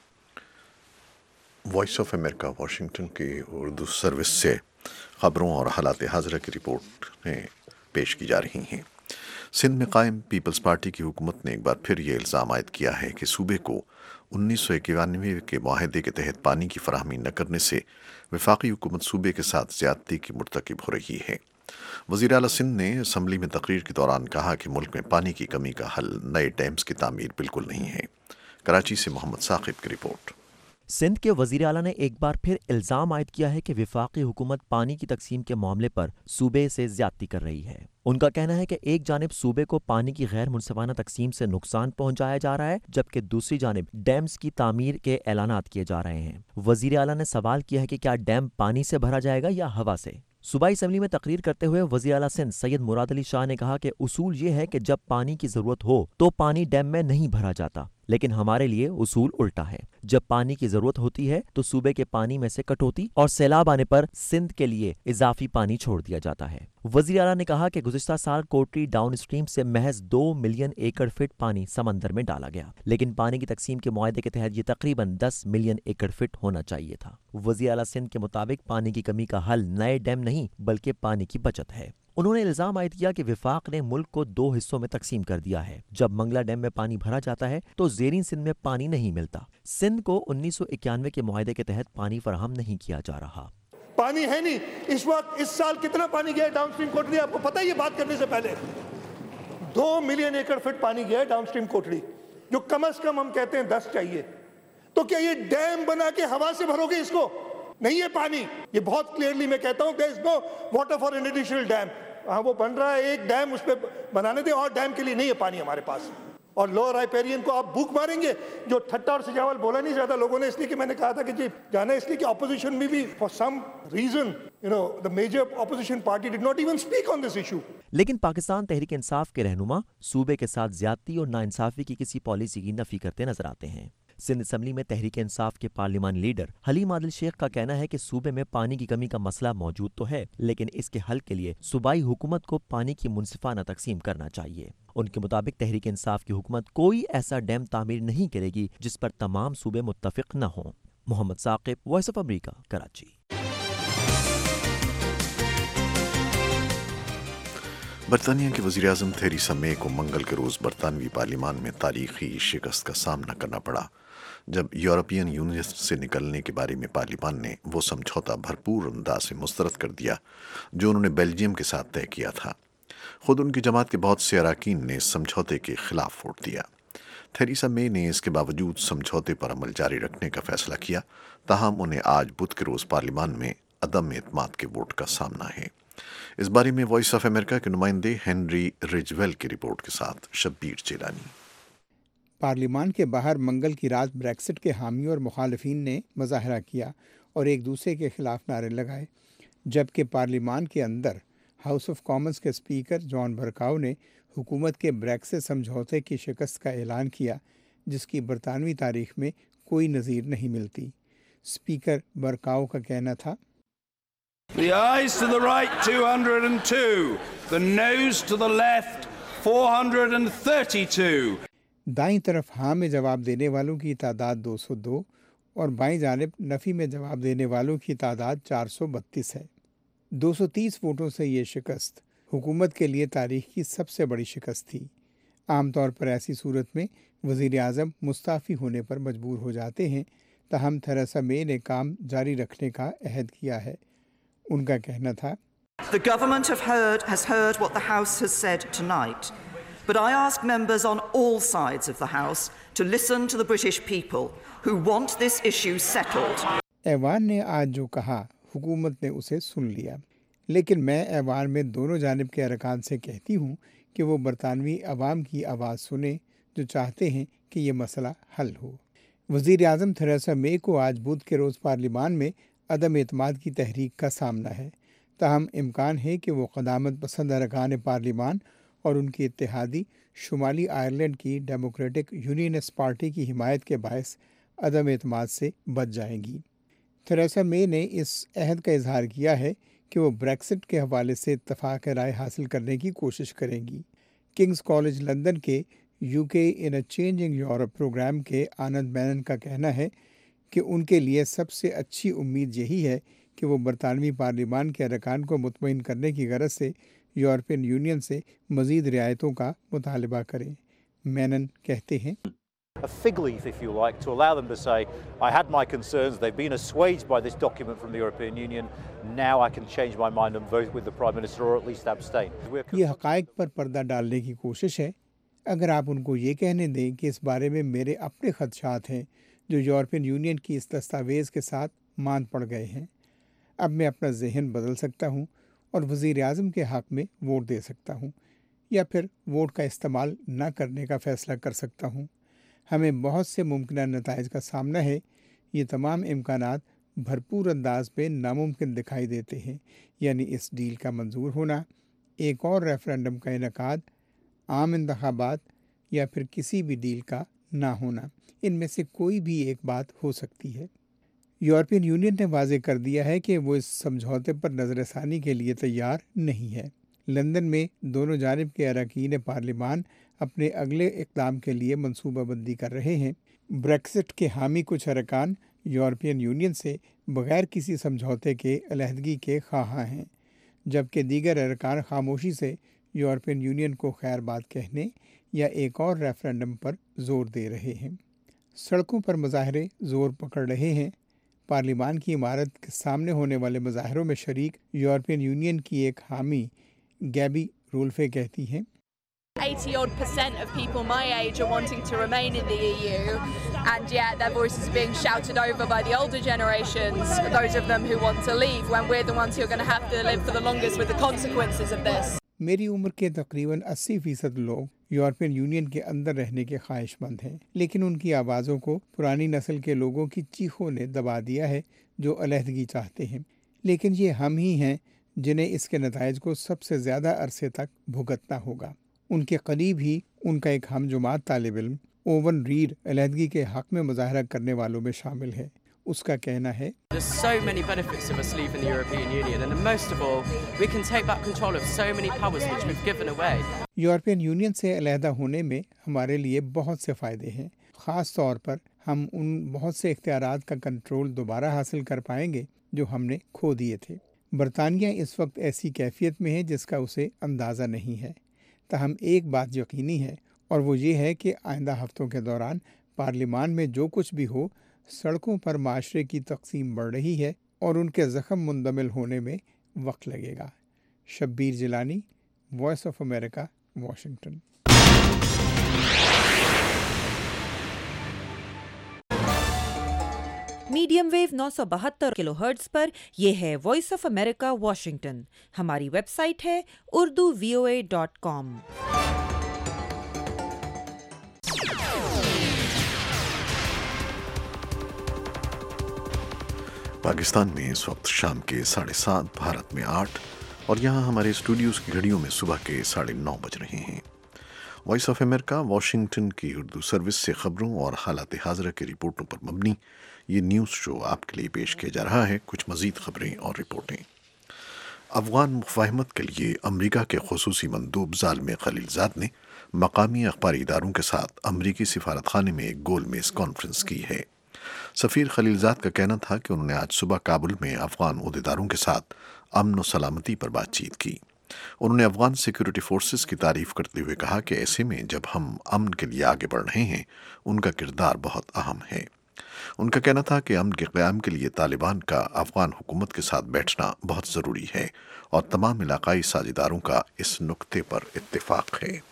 وائس آف امریکہ واشنگٹن کی اردو سروس سے خبروں اور حالات حاضرہ کی رپورٹیں پیش کی جا رہی ہیں۔ سندھ میں قائم پیپلز پارٹی کی حکومت نے ایک بار پھر یہ الزام عائد کیا ہے کہ صوبے کو 1991 کے معاہدے کے تحت پانی کی فراہمی نہ کرنے سے وفاقی حکومت صوبے کے ساتھ زیادتی کی مرتکب ہو رہی ہے۔ وزیر اعلیٰ سندھ نے اسمبلی میں تقریر کے دوران کہا کہ ملک میں پانی کی کمی کا حل نئے ڈیمز کی تعمیر بالکل نہیں ہے۔ کراچی سے محمد ثاقب کی رپورٹ۔ سندھ کے وزیر اعلیٰ نے ایک بار پھر الزام عائد کیا ہے کہ وفاقی حکومت پانی کی تقسیم کے معاملے پر صوبے سے زیادتی کر رہی ہے۔ ان کا کہنا ہے کہ ایک جانب صوبے کو پانی کی غیر منصفانہ تقسیم سے نقصان پہنچایا جا رہا ہے، جبکہ دوسری جانب ڈیمز کی تعمیر کے اعلانات کیے جا رہے ہیں۔ وزیر اعلیٰ نے سوال کیا ہے کہ کیا ڈیم پانی سے بھرا جائے گا یا ہوا سے؟ صوبائی اسمبلی میں تقریر کرتے ہوئے وزیر اعلیٰ سندھ سید مراد علی شاہ نے کہا کہ اصول یہ ہے کہ جب پانی کی ضرورت ہو تو پانی ڈیم میں نہیں بھرا جاتا، لیکن ہمارے لیے اصول الٹا ہے۔ جب پانی کی ضرورت ہوتی ہے تو صوبے کے پانی میں سے کٹوتی اور سیلاب آنے پر سندھ کے لیے اضافی پانی چھوڑ دیا جاتا ہے۔ وزیر اعلیٰ نے کہا کہ گزشتہ سال کوٹری ڈاؤن اسٹریم سے محض 2 ملین ایکڑ فٹ پانی سمندر میں ڈالا گیا، لیکن پانی کی تقسیم کے معاہدے کے تحت یہ تقریباً 10 ملین ایکڑ فٹ ہونا چاہیے تھا۔ وزیر اعلیٰ سندھ کے مطابق پانی کی کمی کا حل نئے ڈیم نہیں بلکہ پانی کی بچت ہے۔ انہوں نے الزام عائد کیا کہ وفاق نے ملک کو 2 حصوں میں تقسیم کر دیا ہے۔ جب منگلا ڈیم میں پانی بھرا جاتا ہے تو زیرین سندھ میں پانی نہیں ملتا۔ سندھ کو 1991 کے معاہدے کے تحت پانی فراہم نہیں کیا جا رہا۔ پانی ہے نہیں اس وقت۔ اس سال کتنا پانی گیا ہے ڈاؤن اسٹریم کوٹڑی؟ آپ کو پتہ ہے یہ بات کرنے سے پہلے 2 ملین ایکڑ فٹ پانی گیا ہے ڈاؤن اسٹریم کوٹڑی، جو کم از کم ہم کہتے ہیں 10 چاہیے۔ تو کیا یہ ڈیم بنا کے ہوا سے بھرو گے اس کو؟ نہیں ہے پانی۔ یہ بہت کلیئرلی میں کہتا ہوں there is no water for an additional dam۔ ہاں وہ بن رہا ہے ایک ڈیم، اس پہ بنانے دیں، اور ڈیم کے لیے نہیں ہے پانی ہمارے پاس۔ اور لوور رائپیرین کو آپ بھوک ماریں گے۔ جو ٹھٹا اور سجاول بولا نہیں زیادہ لوگوں نے، اس لیے کہ میں نے کہا تھا کہ جی جانا اس لیے کہ اپوزیشن میں بھی for some reason the major opposition party did not even speak on this issue۔ لیکن پاکستان تحریک انصاف کے رہنما صوبے کے ساتھ زیادتی اور ناانصافی کی کسی پالیسی کی نفی کرتے نظر آتے ہیں۔ سندھ اسمبلی میں تحریک انصاف کے پارلیمانی لیڈر حلیم عادل شیخ کا کہنا ہے کہ صوبے میں پانی کی کمی کا مسئلہ موجود تو ہے، لیکن اس کے حل کے لیے صوبائی حکومت کو پانی کی منصفانہ تقسیم کرنا چاہیے۔ ان کے مطابق تحریک انصاف کی حکومت کوئی ایسا ڈیم تعمیر نہیں کرے گی جس پر تمام صوبے متفق نہ ہوں۔ Muhammad Saqib, voice of America, Karachi. برطانیہ کے وزیر اعظم تھیریسا مے کو منگل کے روز برطانوی پارلیمان میں تاریخی شکست کا سامنا کرنا پڑا جب یورپین یونین سے نکلنے کے بارے میں پارلیمان نے وہ سمجھوتا بھرپور انداز سے مسترد کر دیا جو انہوں نے بیلجیم کے ساتھ طے کیا تھا۔ خود ان کی جماعت کے بہت سے اراکین نے اس سمجھوتے کے خلاف ووٹ دیا۔ थेरेसा मे ने इसके बावजूद समझौते पर अमल जारी रखने का फैसला किया, ताहम उन्हें आज बुध के रोज पार्लियामान में अदम एतमाद के वोट का सामना है। इस बारे में वॉइस ऑफ अमेरिका के नुमाइंदे हेनरी रिजवेल की रिपोर्ट के साथ शब्बीर चेलानी। पार्लियामान के बाहर मंगल की रात ब्रेक्सिट के हामी और मुखालिफिन ने मुजाहरा किया और एक दूसरे के खिलाफ नारे लगाए, जबकि पार्लियामान के अंदर हाउस ऑफ कॉमन्स के स्पीकर जॉन बरकाउ ने हुकूमत के ब्रेक्सिट समझौते की शिकस्त का ऐलान किया, जिसकी बरतानवी तारीख में कोई नज़ीर नहीं मिलती। स्पीकर बरकाउ का कहना था, The ayes to the right 202, the noes to the left 432. दाईं तरफ हाँ में जवाब देने वालों की तादाद 202 और बाईं जानिब नफ़ी में जवाब देने वालों की तादाद 432 है। 230 वोटों से ये शिकस्त हुकूमत के लिए तारीख की सबसे बड़ी शिकस्त थी। आमतौर पर ऐसी सूरत में वज़ीर आज़म मुस्ताफ़ी होने पर मजबूर हो जाते हैं, ताहम थेरेसा मे ने काम जारी रखने का अहद किया है। उनका कहना था, The government has heard what the House has said tonight, but I ask members on all sides of the House to listen to the British people who want this issue settled. ऐवान ने आज जो कहा हुकूमत ने उसे सुन लिया, लेकिन मैं ऐवान में दोनों जानिब के अरकान से कहती हूँ कि वो बरतानवी अवाम की आवाज़ सुने जो चाहते हैं कि ये मसला हल हो। वज़ीर आज़म थेरेसा मे को आज बुध के रोज़ पार्लियामान में अदम एतमाद की तहरीक का सामना है, ताहम इम्कान है कि वो क़दामत पसंद अरकान पार्लियामान और उनकी इत्तेहादी शुमाली आयरलैंड की डेमोक्रेटिक यूनियनिस्ट पार्टी की हिमायत के बायस अदम एतमाद से बच जाएंगी। थेरेसा मे ने इस अहद का इजहार किया है कि वो ब्रेक्सिट के हवाले से इत्तफाक राय हासिल करने की कोशिश करेंगी। किंग्स कॉलेज लंदन के UK in a changing Europe programme के आनंद मैनन का कहना है कि उनके लिए सबसे अच्छी उम्मीद यही है कि वो बरतानवी पार्लियामान के अरकान को मुतमईन करने की गरज से यूरोपियन यूनियन से मज़ीद रियायतों का मुतालबा करें। मैनन कहते हैं, A fig leaf, if you like, to allow them to say, I had my concerns, they've been assuaged by this document from the European Union, now I can change my mind and vote with the Prime Minister or at least abstain. ये हक़ाइक़ पर पर्दा डालने की कोशिश है। अगर आप उनको ये कहने दें कि इस बारे में मेरे अपने खदशात हैं जो यूरोपियन यूनियन की इस दस्तावेज़ के साथ मान पड़ गए हैं, अब मैं अपना जहन बदल सकता हूँ और वज़ीर आज़म के हक़ में वोट दे सकता हूँ या फिर वोट का इस्तेमाल न करने का फ़ैसला कर सकता हूँ। हमें बहुत से मुमकिन नताइज का सामना है। ये तमाम इम्कानात भरपूर अंदाज में नामुमकिन दिखाई देते हैं, यानी इस डील का मंजूर होना, एक और रेफरेंडम का इनेकाद, आम इंतखाबात या फिर किसी भी डील का ना होना। इनमें से कोई भी एक बात हो सकती है। यूरोपियन यूनियन ने वाज़ेह कर दिया है कि वो इस समझौते पर नज़रसानी के लिए तैयार नहीं है। लंदन में दोनों जानिब के अरकान पार्लियामान अपने अगले इक़दाम के लिए मनसूबाबंदी कर रहे हैं। ब्रेक्सिट के हामी कुछ अरकान यूरोपियन यूनियन से बग़ैर किसी समझौते के अलहदगी के ख़्वाहां हैं, जबकि दीगर अरकान खामोशी से यूरोपियन यूनियन को खैर बात कहने या एक और रेफरेंडम पर ज़ोर दे रहे हैं। सड़कों पर मुजाहरे ज़ोर पकड़ रहे हैं। पार्लियामान की इमारत के सामने होने वाले मुजाहरों में शरीक यूरोपियन यूनियन की एक हामी गैबी रोल्फे कहती हैं, 80% of people my age are wanting to remain in the EU, and yet their voices are being shouted over by the older generations, those of them who want to leave, when we're the ones who are going to have to live for the longest with the consequences of this. मेरी उम्र के तकरीबन 80% लोग European union के अंदर रहने के ख्वाहिशमंद हैं, लेकिन उनकी आवाज़ों को पुरानी नस्ल के लोगों की चीखों ने दबा दिया है जो अलहदगी चाहते हैं। लेकिन ये हम ही हैं जिन्हें इसके नताइज को सबसे ज़्यादा अरसे तक भुगतना होगा। उनके करीब ही उनका एक हमजुमात तालिब इल्म ओवन रीड अलहदगी के हक़ में मुजाहरा करने वालों में शामिल है। उसका कहना है, There's so many benefits of us leaving the European Union, and most of all, we can take back control of so many powers which we've given away. European union से अलहदा होने में हमारे लिए बहुत से फ़ायदे हैं। ख़ास तौर पर हम उन बहुत से इख्तियारात का कंट्रोल दोबारा हासिल कर पाएंगे जो हमने खो दिए थे। बरतानिया इस वक्त ऐसी कैफियत में है जिसका उसे अंदाज़ा नहीं है। ताहम एक बात यकीनी है और वो ये है कि आइंदा हफ्तों के दौरान पार्लियामान में जो कुछ भी हो, सड़कों पर माशरे की तकसीम बढ़ रही है और उनके ज़ख्म मुंदमिल होने में वक्त लगेगा। Shabbir Jilani, voice of America, Washington. Medium wave 972 kilohertz پر. یہ ہے وائس آف امریکہ واشنگٹن. ہماری ویب سائٹ ہے urduvoa.com. پاکستان میں اس وقت شام کے 7:30، بھارت میں 8 اور یہاں ہمارے اسٹوڈیوز کی گھڑیوں میں صبح کے 9:30 بج رہے ہیں. وائس آف امریکہ واشنگٹن کی اردو سروس سے خبروں اور حالات حاضرہ کی رپورٹوں پر مبنی یہ نیوز شو آپ کے لیے پیش کیا جا رہا ہے. کچھ مزید خبریں اور رپورٹیں. افغان مفاہمت کے لیے امریکہ کے خصوصی مندوب زالم خلیلزاد نے مقامی اخباری اداروں کے ساتھ امریکی سفارت خانے میں ایک گول میز کانفرنس کی ہے. سفیر خلیلزاد کا کہنا تھا کہ انہوں نے آج صبح کابل میں افغان عہدیداروں کے ساتھ امن و سلامتی پر بات چیت کی. انہوں نے افغان سیکیورٹی فورسز کی تعریف کرتے ہوئے کہا کہ ایسے میں جب ہم امن کے لیے آگے بڑھ رہے ہیں ان کا کردار بہت اہم ہے. ان کا کہنا تھا کہ امن کے قیام کے لیے طالبان کا افغان حکومت کے ساتھ بیٹھنا بہت ضروری ہے اور تمام علاقائی ساجھیداروں کا اس نقطے پر اتفاق ہے.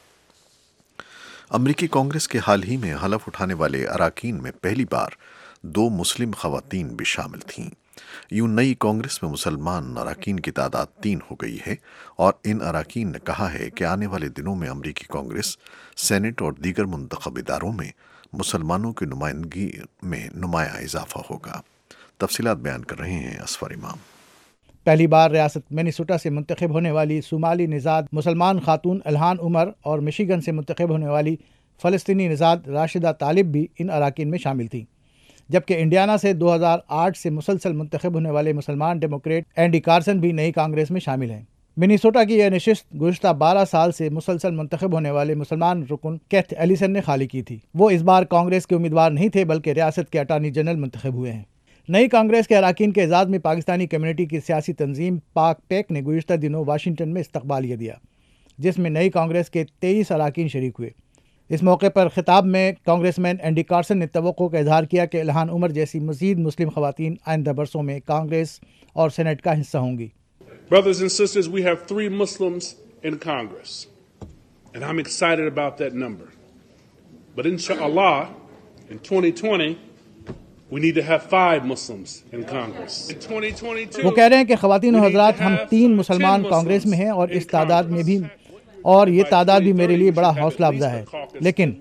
امریکی کانگریس کے حال ہی میں حلف اٹھانے والے اراکین میں پہلی بار 2 مسلم خواتین بھی شامل تھیں. یوں نئی کانگریس میں مسلمان اراکین کی تعداد 3 ہو گئی ہے اور ان اراکین نے کہا ہے کہ آنے والے دنوں میں امریکی کانگریس، سینٹ اور دیگر منتخب اداروں میں مسلمانوں کی نمائندگی میں نمایاں اضافہ ہوگا. تفصیلات بیان کر رہے ہیں اسفر امام. پہلی بار ریاست مینیسوٹا سے منتخب ہونے والی صومالی نژاد مسلمان خاتون الہان عمر اور مشیگن سے منتخب ہونے والی فلسطینی نژاد راشدہ طالب بھی ان اراکین میں شامل تھیں، جبکہ انڈیانا سے 2008 سے مسلسل منتخب ہونے والے مسلمان ڈیموکریٹ اینڈی کارسن بھی نئی کانگریس میں شامل ہیں. منیسوٹا کی یہ نشست گزشتہ 12 سال سے مسلسل منتخب ہونے والے مسلمان رکن کیتھ ایلیسن نے خالی کی تھی. وہ اس بار کانگریس کے امیدوار نہیں تھے بلکہ ریاست کے اٹارنی جنرل منتخب ہوئے ہیں. نئی کانگریس کے اراکین کے اعزاز میں پاکستانی کمیونٹی کی سیاسی تنظیم پاک پیک نے گزشتہ دنوں واشنگٹن میں استقبالیہ دیا، جس میں نئی کانگریس کے 23 اراکین شریک ہوئے. اس موقع پر خطاب میں کانگریس مین اینڈی کارسن نے توقع کا اظہار کیا کہ الہان عمر جیسی مزید مسلم خواتین آئندہ برسوں میں کانگریس اور سینٹ کا حصہ ہوں گی. Brothers and sisters, we have 3 Muslims in Congress, and I'm excited about that number. But inshallah, in 2020, we need to have 5 Muslims in Congress. In 2022, وہ کہہ رہے ہیں کہ خواتین و حضرات، ہم 3 مسلمان کانگریس میں ہیں اور اس تعداد میں بھی، اور یہ تعداد بھی میرے لیے بڑا حوصلہ افزا ہے. لیکن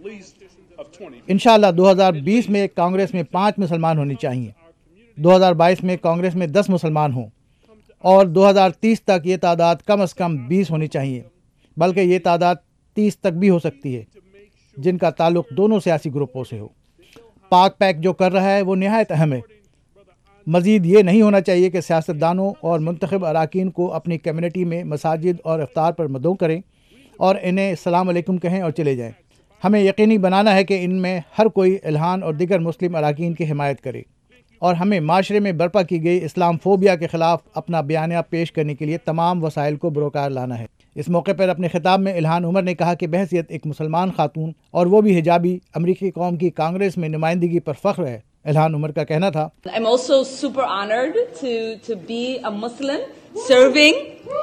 انشاءاللہ 2020 میں کانگریس میں 5 مسلمان ہونے چاہیے، 2022 میں کانگریس میں 10 مسلمان ہوں، اور 2030 تک یہ تعداد کم از کم 20 ہونی چاہیے، بلکہ یہ تعداد 30 تک بھی ہو سکتی ہے، جن کا تعلق دونوں سیاسی گروپوں سے ہو. پاک پیک جو کر رہا ہے وہ نہایت اہم ہے. مزید یہ نہیں ہونا چاہیے کہ سیاستدانوں اور منتخب اراکین کو اپنی کمیونٹی میں مساجد اور افطار پر مدعو کریں اور انہیں السلام علیکم کہیں اور چلے جائیں. ہمیں یقینی بنانا ہے کہ ان میں ہر کوئی الہان اور دیگر مسلم اراکین کی حمایت کرے، اور ہمیں معاشرے میں برپا کی گئی اسلام فوبیا کے خلاف اپنا بیانیہ پیش کرنے کے لیے تمام وسائل کو بروکار لانا ہے. اس موقع پر اپنے خطاب میں الہان عمر نے کہا کہ بحیثیت ایک مسلمان خاتون اور وہ بھی حجابی امریکی قوم کی کانگریس میں نمائندگی پر فخر ہے. الہان عمر کا کہنا تھا، I'm also super honored to be a Muslim serving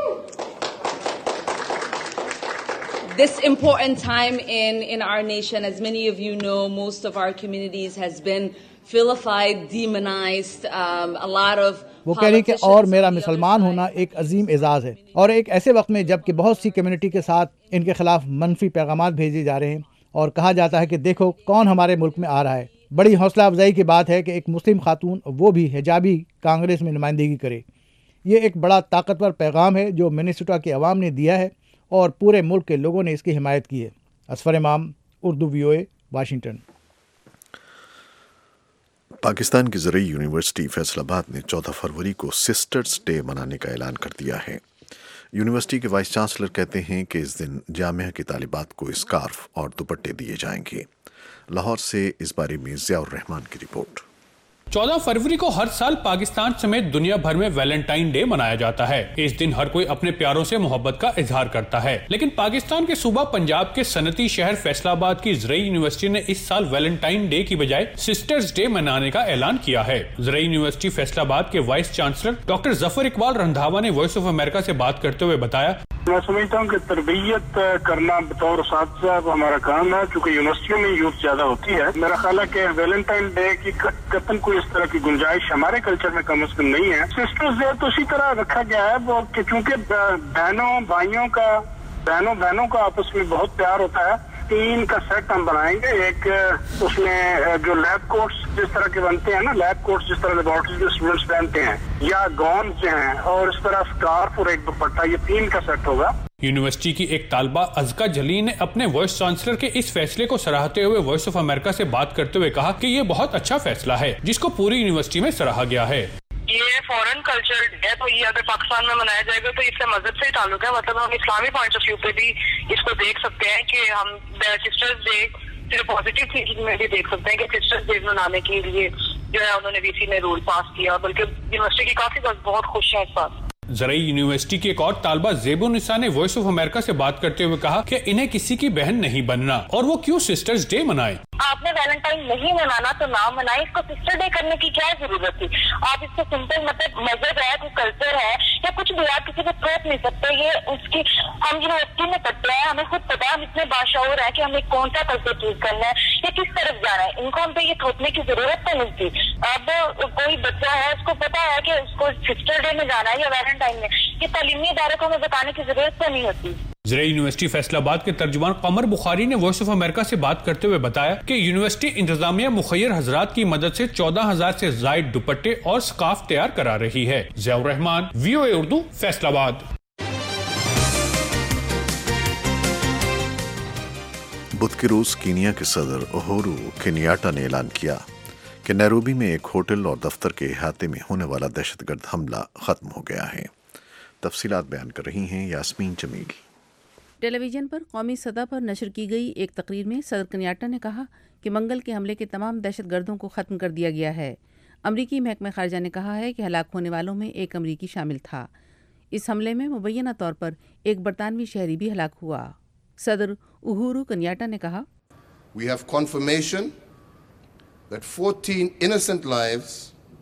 this important time in our nation. As many of you know, most of our communities has been vilified, demonized, a lot of وہ کہہ رہی کہ اور میرا مسلمان ہونا ایک عظیم اعزاز ہے، اور ایک ایسے وقت میں جب کہ بہت سی کمیونٹی کے ساتھ ان کے خلاف منفی پیغامات بھیجے جا رہے ہیں اور کہا جاتا ہے کہ دیکھو کون ہمارے ملک میں آ رہا ہے. بڑی حوصلہ افزائی کی بات ہے کہ ایک مسلم خاتون، وہ بھی حجابی، کانگریس میں نمائندگی کرے. یہ ایک بڑا طاقتور پیغام ہے جو منیسوٹا کے عوام نے دیا ہے اور پورے ملک کے لوگوں نے اس کی حمایت کی ہے. اسفر امام، اردو VOA، واشنگٹن. پاکستان کی زرعی یونیورسٹی فیصل آباد نے 14 فروری کو سسٹرز ڈے منانے کا اعلان کر دیا ہے. یونیورسٹی کے وائس چانسلر کہتے ہیں کہ اس دن جامعہ کی طالبات کو اسکارف اور دوپٹے دیے جائیں گے. لاہور سے اس بارے میں ضیاء الرحمان کی رپورٹ. 14 فروری کو ہر سال پاکستان سمیت دنیا بھر میں ویلنٹائن ڈے منایا جاتا ہے. اس دن ہر کوئی اپنے پیاروں سے محبت کا اظہار کرتا ہے، لیکن پاکستان کے صوبہ پنجاب کے صنعتی شہر فیصل آباد کی زرعی یونیورسٹی نے اس سال ویلنٹائن ڈے کی بجائے سسٹرز ڈے منانے کا اعلان کیا ہے. زرعی یونیورسٹی فیصل آباد کے vice chancellor doctor Zafar Iqbal Randhawa نے وائس آف امریکہ سے بات کرتے ہوئے بتایا، मैं समझता हूँ कि तरबियत करना बतौर साथी हमारा काम है, क्योंकि यूनिवर्सिटियों में यूथ ज्यादा होती है। मेरा ख्याल है कि वैलेंटाइन डे की कतन कोई इस तरह की गुंजाइश हमारे कल्चर में कम से कम नहीं है। सिस्टर्स डे तो उसी तरह रखा गया है वो कि चूंकि बहनों का आपस में बहुत प्यार होता है। 3 का सेट हम बनाएंगे। एक उसमें जो लैब कोट्स जिस तरह के बनते हैं ना, लैब कोट्स जिस तरह लेबोरेटरी के स्टूडेंट्स पहनते हैं, या गॉन जो हैं, और इस तरह स्कार्फ और एक दुपट्टा, ये 3 का सेट होगा। यूनिवर्सिटी की एक तालबा अज़का जली ने अपने वाइस चांसलर के इस फैसले को सराहते हुए वॉइस ऑफ अमेरिका से बात करते हुए कहा कि ये बहुत अच्छा फैसला है जिसको पूरी यूनिवर्सिटी में सराहा गया है। ये फॉरेन कल्चर है, तो ये अगर पाकिस्तान में मनाया जाएगा तो इससे मजहब से ही ताल्लुक है। मतलब हम इस्लामी पॉइंट ऑफ व्यू पे भी इसको देख सकते हैं कि हम सिस्टर्स डे सिर्फ पॉजिटिव थिंकिंग में भी देख सकते हैं कि सिस्टर्स डे मनाने के लिए जो है उन्होंने वीसी ने रूल पास किया, बल्कि यूनिवर्सिटी की काफी बहुत खुश है इस बात। ज़रई यूनिवर्सिटी की एक और तालबा ज़ेबुनिसा ने वॉइस ऑफ अमेरिका से बात करते हुए कहा कि इन्हें किसी की बहन नहीं बनना और वो क्यों सिस्टर्स डे मनाए। आपने वैलेंटाइन नहीं मनाना तो ना मनाए, इसको सिस्टर डे करने की क्या जरूरत थी। आप इसको सिंपल मतलब मजहब है, कोई कल्चर है या कुछ भी, आप किसी को थोप नहीं सकते। ये उसकी हम यूनिवर्सिटी में पढ़ते हैं, हमें खुद पता है, हम इतने बाशऊर है कि हमें कौन सा कल्चर चूज करना है या किस तरफ जाना है। इनको हम पे ये थोपने की जरूरत तो नहीं थी। अब कोई बच्चा है, उसको पता है कि उसको सिस्टर डे में जाना है या वैलेंटाइन में, ये तालीमी इदारे को हमें बताने की जरूरत तो नहीं होती। ज़रई यूनिवर्सिटी फैसलाबाद के तर्जुमान कमर बुखारी ने वॉइस ऑफ अमेरिका से बात करते हुए बताया कि यूनिवर्सिटी इंतजामिया मुखय्यर हजरात की मदद से 14,000 से जायद दुपट्टे और स्कार्फ तैयार करा रही है। ज़ियाउर रहमान, VOA उर्दू, फैसलाबाद। बुध के रोज कीनिया के सदर उहुरु केनियाटा ने ऐलान किया कि नैरोबी में एक होटल और दफ्तर के अहाते में होने वाला दहशतगर्द हमला खत्म हो गया है। तफसीलात बयान कर रही हैं यास्मीन जमील। टेलीविजन पर कौमी सतह पर नशर की गई एक तकरीर में सदर केनियाटा ने कहा कि मंगल के हमले के तमाम दहशतगर्दों को ख़त्म कर दिया गया है। अमरीकी महकमा खारजा ने कहा है कि हलाक होने वालों में एक अमरीकी शामिल था। इस हमले में मुबैना तौर पर एक बरतानवी शहरी भी हलाक हुआ। सदर उहुरु केनियाटा ने कहा, We have confirmation that 14 innocent lives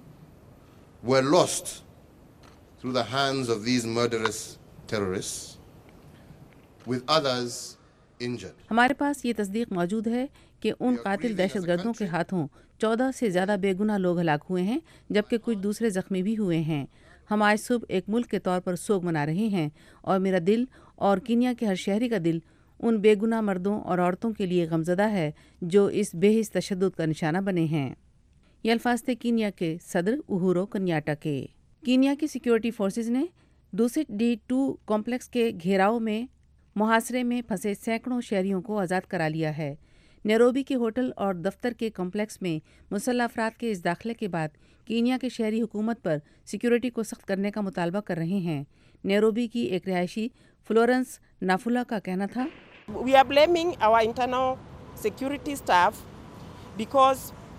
were lost through the hands of these murderous terrorists, with others injured. हमारे पास ये तस्दीक मौजूद है कि उन कातिल दहशतगर्दों के हाथों 14 से ज़्यादा बेगुनाह लोग हलाक हुए हैं, जबकि कुछ दूसरे जख्मी भी हुए हैं। हम आज सुबह एक मुल्क के तौर पर सोग मना रहे हैं और मेरा दिल और कीनिया के हर शहरी का दिल उन बेगुनाह मर्दों और औरतों के लिए गमज़दा है जो इस बेहिस तशद्दुद का निशाना बने हैं। ये अल्फाज थे कीनिया के सदर उहुरु केनियाटा के। कीनिया की सिक्योरिटी फोर्सेज ने डुसिट D2 कॉम्प्लेक्स के घेराव में मुहासरे में फंसे सैकड़ों शहरियों को आज़ाद करा लिया है। नैरोबी के होटल और दफ्तर के कॉम्प्लेक्स में मुसल्लह अफराद के इस दाखिले के बाद कीनिया के शहरी हुकूमत पर सिक्योरिटी को सख्त करने का मुतालबा कर रहे हैं। नैरोबी की एक रिहायशी फ्लोरेंस नाफुला का कहना था, We are blaming our internal security staff because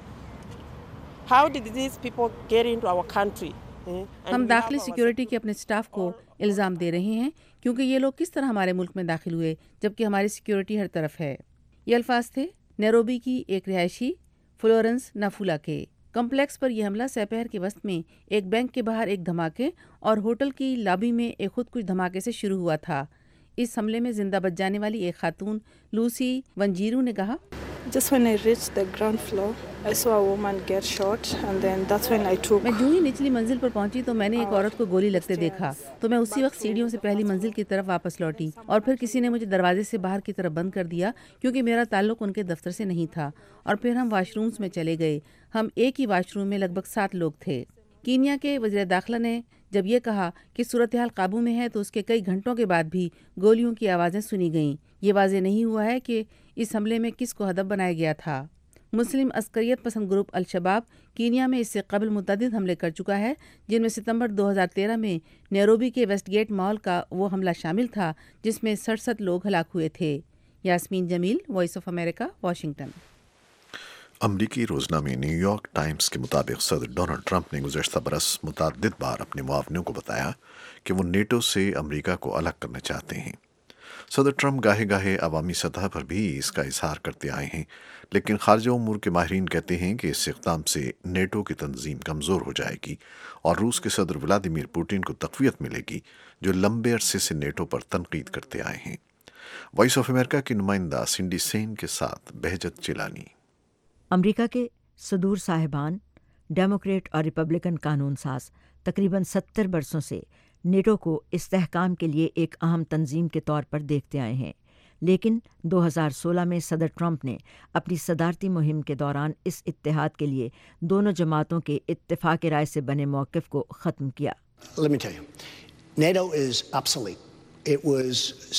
how did these people get into our country? हम दाखिली सिक्योरिटी के अपने स्टाफ को इल्ज़ाम दे रहे हैं क्योंकि ये लोग किस तरह हमारे मुल्क में दाखिल हुए जबकि हमारी सिक्योरिटी हर तरफ है। ये अल्फाज थे नैरोबी की एक रिहायशी फ्लोरेंस नाफुला के। कम्प्लेक्स पर यह हमला दोपहर के वक्त में एक बैंक के बाहर एक धमाके और होटल की लॉबी में एक खुदकुश धमाके से शुरू हुआ था। इस हमले में जिंदा बच जाने वाली एक खातून लूसी वंजीरू ने कहा, Just when I reached the ground floor, I saw a woman get shot, and then that's when I took. मैं जो ही निचली मंजिल पर पहुंची तो मैंने एक औरत को गोली लगते देखा, तो मैं उसी वक्त सीढ़ियों से पहली मंजिल की तरफ वापस लौटी और फिर किसी ने मुझे दरवाजे से बाहर की तरफ बंद कर दिया क्योंकि मेरा ताल्लुक उनके दफ्तर से नहीं था। और फिर हम वाशरूम्स में चले गए। हम एक ही वाशरूम में लगभग 7 लोग थे। कीनिया के वज़ीर दाखिला ने जब ये कहा कि सूरत हाल काबू में है तो उसके कई घंटों के बाद भी गोलियों की आवाज़ें सुनी गईं। ये वाज़ेह नहीं हुआ है कि इस हमले में किस को हदफ बनाया गया था। मुस्लिम अस्करियत पसंद ग्रुप अल-शबाब कीनिया में इससे कबल मुतअद्दिद हमले कर चुका है, जिनमें सितंबर 2013 में नैरोबी के वेस्टगेट मॉल का वो हमला शामिल था जिसमें 67 लोग हलाक हुए थे। Yasmeen Jameel, voice of America, Washington. अमरीकी रोजनामे न्यूयॉर्क टाइम्स के मुताबिक सदर डोनाल्ड ट्रंप ने गुज़श्ता बरस मुतअद्दिद बार अपने मुआवनों को बताया कि वो नेटो से अमरीका को अलग करना चाहते हैं। सदर ट्रंप गाहे गाहे अवामी सतह पर भी इसका इजहार करते आए हैं, लेकिन खारजा उमूर के माहिरीन कहते हैं कि इस इक़दाम से नेटो की तंजीम कमज़ोर हो जाएगी और रूस के सदर व्लादिमीर पुतिन को तक़वियत मिलेगी, जो लंबे अरसे से नेटो पर तनकीद करते आए हैं। वॉइस ऑफ अमेरिका की नुमाइंदा सिंडी सेन के साथ बहजत चिलानी। अमेरिका के सदूर साहिबान, डेमोक्रेट और रिपब्लिकन कानून साज तकरीबन 70 बरसों से नेटो को इस्तेहकाम के लिए एक अहम तंजीम के तौर पर देखते आए हैं, लेकिन 2016 में सदर ट्रंप ने अपनी सदारती मुहिम के दौरान इस इत्तेहाद के लिए दोनों जमातों के इत्तेफाक राय से बने मौक़िफ़ को ख़त्म किया। Let me tell you, NATO is obsolete. It was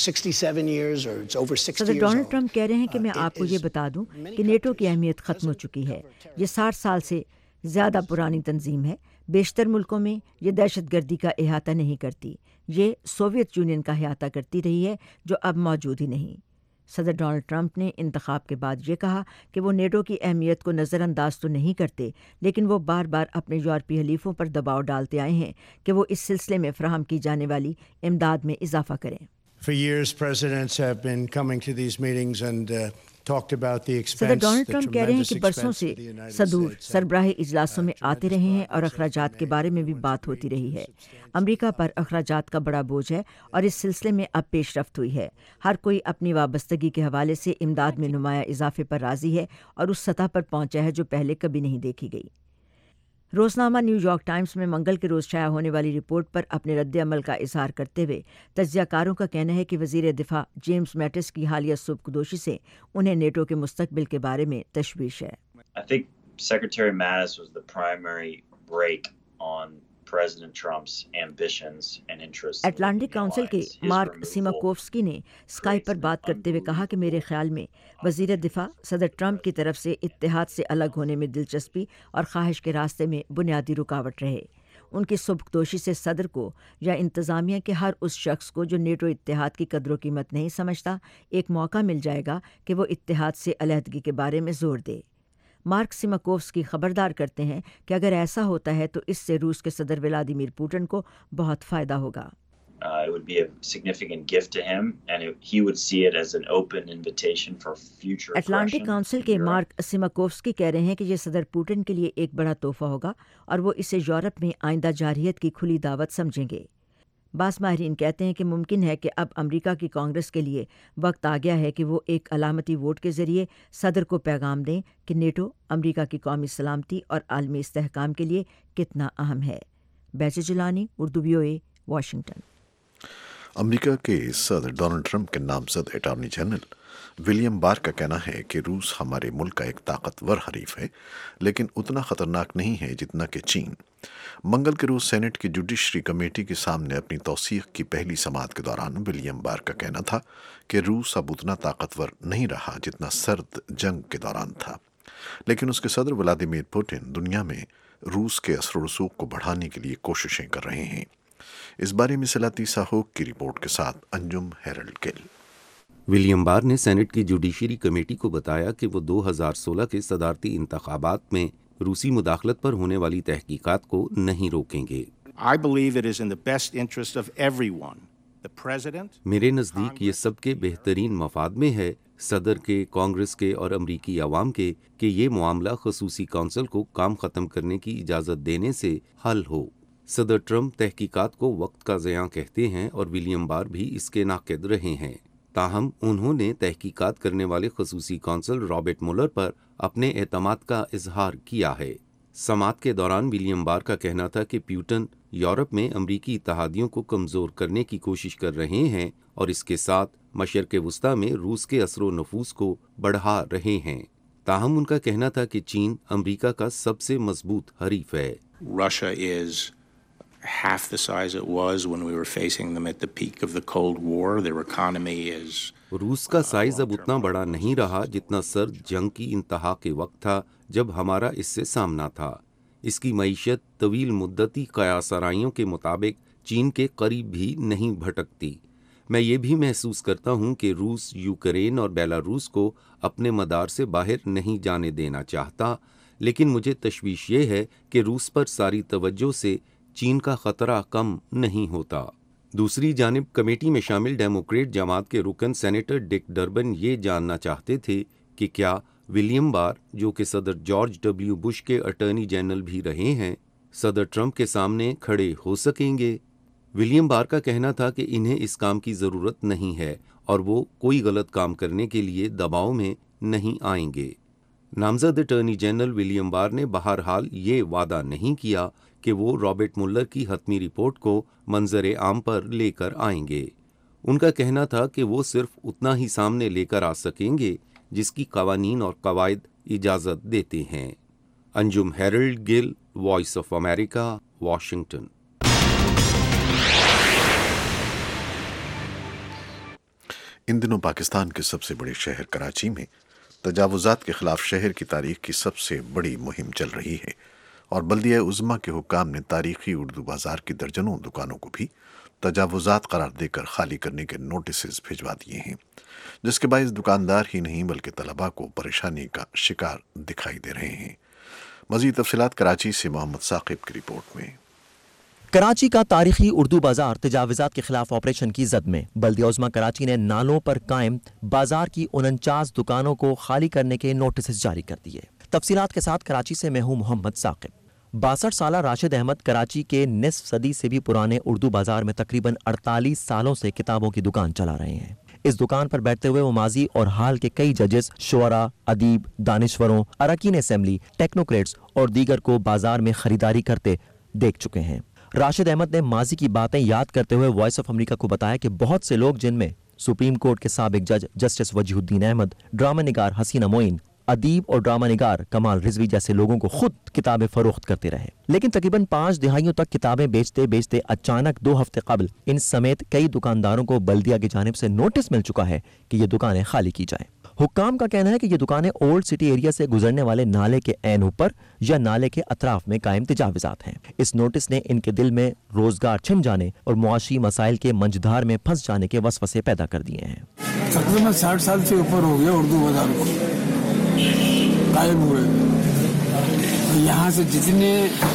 67 years or it's over 60 सदर years डोनाल्ड old. ट्रंप कह रहे हैं कि मैं आपको ये बता दूं कि नेटो की अहमियत ख़त्म हो चुकी है। ये 60 साल से ज़्यादा पुरानी तंजीम है। बेशतर मुल्कों में ये दहशतगर्दी का अहाता नहीं करती। ये सोवियत यूनियन का अहाता करती रही है, जो अब मौजूद ही नहीं। सदर डोनाल्ड ट्रंप ने इंतखाब के बाद ये कहा कि वो नेटो की अहमियत को नज़रअंदाज तो नहीं करते, लेकिन वो बार बार अपने यूरोपीय हलीफों पर दबाव डालते आए हैं कि वो इस सिलसिले में फ़राहम की जाने वाली इमदाद में इजाफा करें। For years, presidents have been coming to these meetings and talked about the सदर expense, डोनाल्ड the ट्रंप कह रहे हैं tremendous कि बरसों expense से for the United सदूर States. सरबराह इजलासों में आते रहे हैं और अखराजात के बारे में भी बात होती रही है। अमेरिका पर अखराजात का बड़ा बोझ है और इस सिलसिले में अब पेशरफ्त हुई है। हर कोई अपनी वाबस्तगी के हवाले से इमदाद में नुमाया इजाफे पर राज़ी है और उस सतह पर पहुंचा है जो पहले कभी नहीं देखी गई। रोज़नामा न्यूयॉर्क टाइम्स में मंगल के रोज़ शाया होने वाली रिपोर्ट पर अपने रद्द-ए-अमल का इजहार करते हुए तज्ज़ियाकारों का कहना है कि वज़ीर दिफ़ा जेम्स मैटिस की हालिया सुबकदोशी से उन्हें नेटो के मुस्तकबिल के बारे में तशवीश है। I think Secretary Mattis was the primary brake on President Trump's ambitions and interests. Atlantic council के मार्क सीमाकोव्स्की ने स्काइप पर बात करते हुए कहा कि मेरे ख्याल में वज़ीर दिफ़ा सदर ट्रंप की तरफ से इत्तेहाद से अलग होने में दिलचस्पी और ख्वाहिश के रास्ते में बुनियादी रुकावट रहे। उनकी सुबकदोशी से सदर को या इंतज़ामिया के हर उस शख्स को जो नेटो इत्तेहाद की कदर कीमत नहीं समझता एक मौका मिल जाएगा कि वो इत्तेहाद से अलहदगी के बारे में जोर दे। मार्क सीमाकोव्स्की खबरदार करते हैं कि अगर ऐसा होता है तो इससे रूस के सदर व्लादिमीर पुतिन को बहुत फ़ायदा होगा। It would be a significant gift to him, and he would see it as an open invitation for future Atlantic aggression. Council के मार्क सीमाकोव्स्की कह रहे हैं कि ये सदर पुतिन के लिए एक बड़ा तोहफा होगा और वो इसे यूरोप में आइंदा जारहियत की खुली दावत समझेंगे। बास माहिरीन कहते हैं कि मुमकिन है कि अब अमेरिका की कांग्रेस के लिए वक्त आ गया है कि वो एक अलामती वोट के ज़रिए सदर को पैगाम दें कि नेटो अमेरिका की कौमी सलामती और आलमी इस्तेहकाम के लिए कितना अहम है। बैचे Jilani, Urdu VOA, Washington. America के सदर डोनाल्ड ट्रंप के नामजद अटॉर्नी जनरल विलियम बार का कहना है कि रूस हमारे मुल्क का एक ताकतवर हरीफ है, लेकिन उतना ख़तरनाक नहीं है जितना कि चीन। मंगल के रोज़ सेनेट की जुडिशरी कमेटी के सामने अपनी तौसीक़ की पहली समाअत के दौरान विलियम बार का कहना था कि रूस अब उतना ताकतवर नहीं रहा जितना सर्द जंग के दौरान था, लेकिन उसके सदर व्लादिमीर पुतिन दुनिया में रूस के असर रसूख को बढ़ाने के लिए कोशिशें कर रहे हैं। इस बारे में सलातीसा होक की रिपोर्ट के साथ Anjum Herald Gill. William Barr ने सेनेट की जुडिशरी कमेटी को बताया कि वो 2016 के सदारती इंतखाबात में रूसी मुदाखलत पर होने वाली तहकीकात को नहीं रोकेंगे। I believe it is in the best interest of everyone, the president, मेरे नज़दीक ये सबके बेहतरीन मफाद में है, सदर के, कांग्रेस के और अमरीकी अवाम के, कि ये मामला खसूसी काउंसिल को काम ख़त्म करने की इजाज़त देने से हल हो। सदर ट्रंप तहकीकात को वक्त का ज़यां कहते हैं और विलियम बार भी इसके नाक़िद रहे हैं। ताहम उन्होंने तहकीकात करने वाले खसूसी काउंसिल रॉबर्ट मुलर पर अपने एतमाद का इजहार किया है। समाअत के दौरान विलियम बार का कहना था कि पुतिन यूरोप में अमरीकी इत्तेहादियों को कमज़ोर करने की कोशिश कर रहे हैं और इसके साथ मशरिक़ वस्ता में रूस के असर नफूस को बढ़ा रहे हैं। ताहम उनका कहना था कि चीन अमरीका का सबसे मजबूत हरीफ है। Russia is half the size it was when we were facing them at the peak of the Cold War. Their economy is रूस का साइज अब उतना बड़ा नहीं रहा जितना सर्द जंग की इंतहा के वक्त था जब हमारा इससे सामना था। इसकी मईशत तवील मुद्दती क़यासराइयों के मुताबिक चीन के करीब भी नहीं भटकती। मैं ये भी महसूस करता हूँ कि रूस यूक्रेन और बेलारूस को अपने मदार से बाहर नहीं जाने देना चाहता, लेकिन मुझे तशवीश ये है कि रूस पर सारी तवज्जो से चीन का ख़तरा कम नहीं होता। दूसरी जानिब कमेटी में शामिल डेमोक्रेट जमात के रुकन सेनेटर डिक डर्बन ये जानना चाहते थे कि क्या विलियम बार, जो कि सदर जॉर्ज डब्ल्यू बुश के अटॉर्नी जनरल भी रहे हैं, सदर ट्रंप के सामने खड़े हो सकेंगे। विलियम बार का कहना था कि इन्हें इस काम की ज़रूरत नहीं है और वो कोई गलत काम करने के लिए दबाव में नहीं आएंगे। नामजद अटॉर्नी जनरल विलियम बार ने बहरहाल ये वादा नहीं किया कि वो रॉबर्ट मुल्लर की हतमी रिपोर्ट को मंजर आम पर लेकर आएंगे। उनका कहना था कि वो सिर्फ उतना ही सामने लेकर आ सकेंगे जिसकी कवानीन और कवायद इजाज़त देते हैं। Anjum Herald Gill, voice of America, Washington. इन दिनों पाकिस्तान के सबसे बड़े शहर कराची में तजावुज़ात के खिलाफ शहर की तारीख की सबसे बड़ी मुहिम चल रही है और बल्दिया उज़्मा के हुक्काम ने तारीखी उर्दू बाज़ार की दर्जनों दुकानों को भी तजावुज़ात करार देकर खाली करने के नोटिस भिजवा दिए हैं, जिसके बायस दुकानदार ही नहीं बल्कि तलबा को परेशानी का शिकार दिखाई दे रहे हैं। मज़ीद तफसीलात कराची से मोहम्मद साकिब की रिपोर्ट में। कराची का तारीखी उर्दू बाजार तजावुज़ात के खिलाफ ऑपरेशन की जद में। बल्दिया उज़्मा कराची ने नालों पर कायम बाजार की 49 दुकानों को खाली करने के नोटिस जारी कर दिए। तफसीलात के साथ कराची से मैं हूं मोहम्मद साकिब। 62 साला राशिद अहमद कराची के निस्फ सदी से भी पुराने उर्दू बाजार में तकरीबन 48 सालों से किताबों की दुकान चला रहे हैं। इस दुकान पर बैठते हुए वो माजी और हाल के कई जजेस, शुअरा, अदीब, दानिश्वरों, अरकान असेंबली, टेक्नोक्रेट्स और दीगर को बाजार में खरीदारी करते देख चुके हैं। राशिद अहमद ने माजी की बातें याद करते हुए वॉइस ऑफ अमेरिका को बताया कि बहुत से लोग, जिनमें सुप्रीम कोर्ट के साबिक जज जस्टिस वजीहुद्दीन अहमद, ड्रामा निगार हसीना मोइन, अदीब और ड्रामा निगार कमाल रिजवी जैसे लोगों को खुद किताबें फरोख्त करते रहे, लेकिन तकरीबन 5 दिहाइयों तक किताबें बेचते बेचते अचानक 2 हफ्ते कबल इन समेत कई दुकानदारों को बल्दिया की जानिब से नोटिस मिल चुका है कि ये दुकानें खाली की जाएं। हुक्काम का कहना है कि ये दुकानें ओल्ड सिटी एरिया से गुजरने वाले नाले के ऐन ऊपर या नाले के अतराफ में कायम तजावुज़ात हैं। इस नोटिस ने इनके दिल में रोजगार छिन जाने और मुआशी मसाइल के मंझधार में फंस जाने के वसवसे पैदा कर दिए हैं। तकरीबन 60 साल से ऊपर हो गया उर्दू बाजार को कायम हुए। तो यहाँ से जितने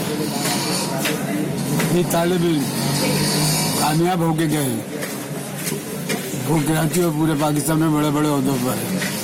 भी तालिब इल्म कामयाब होके गए वो कराची और पूरे पाकिस्तान में बड़े बड़े ओहदों पर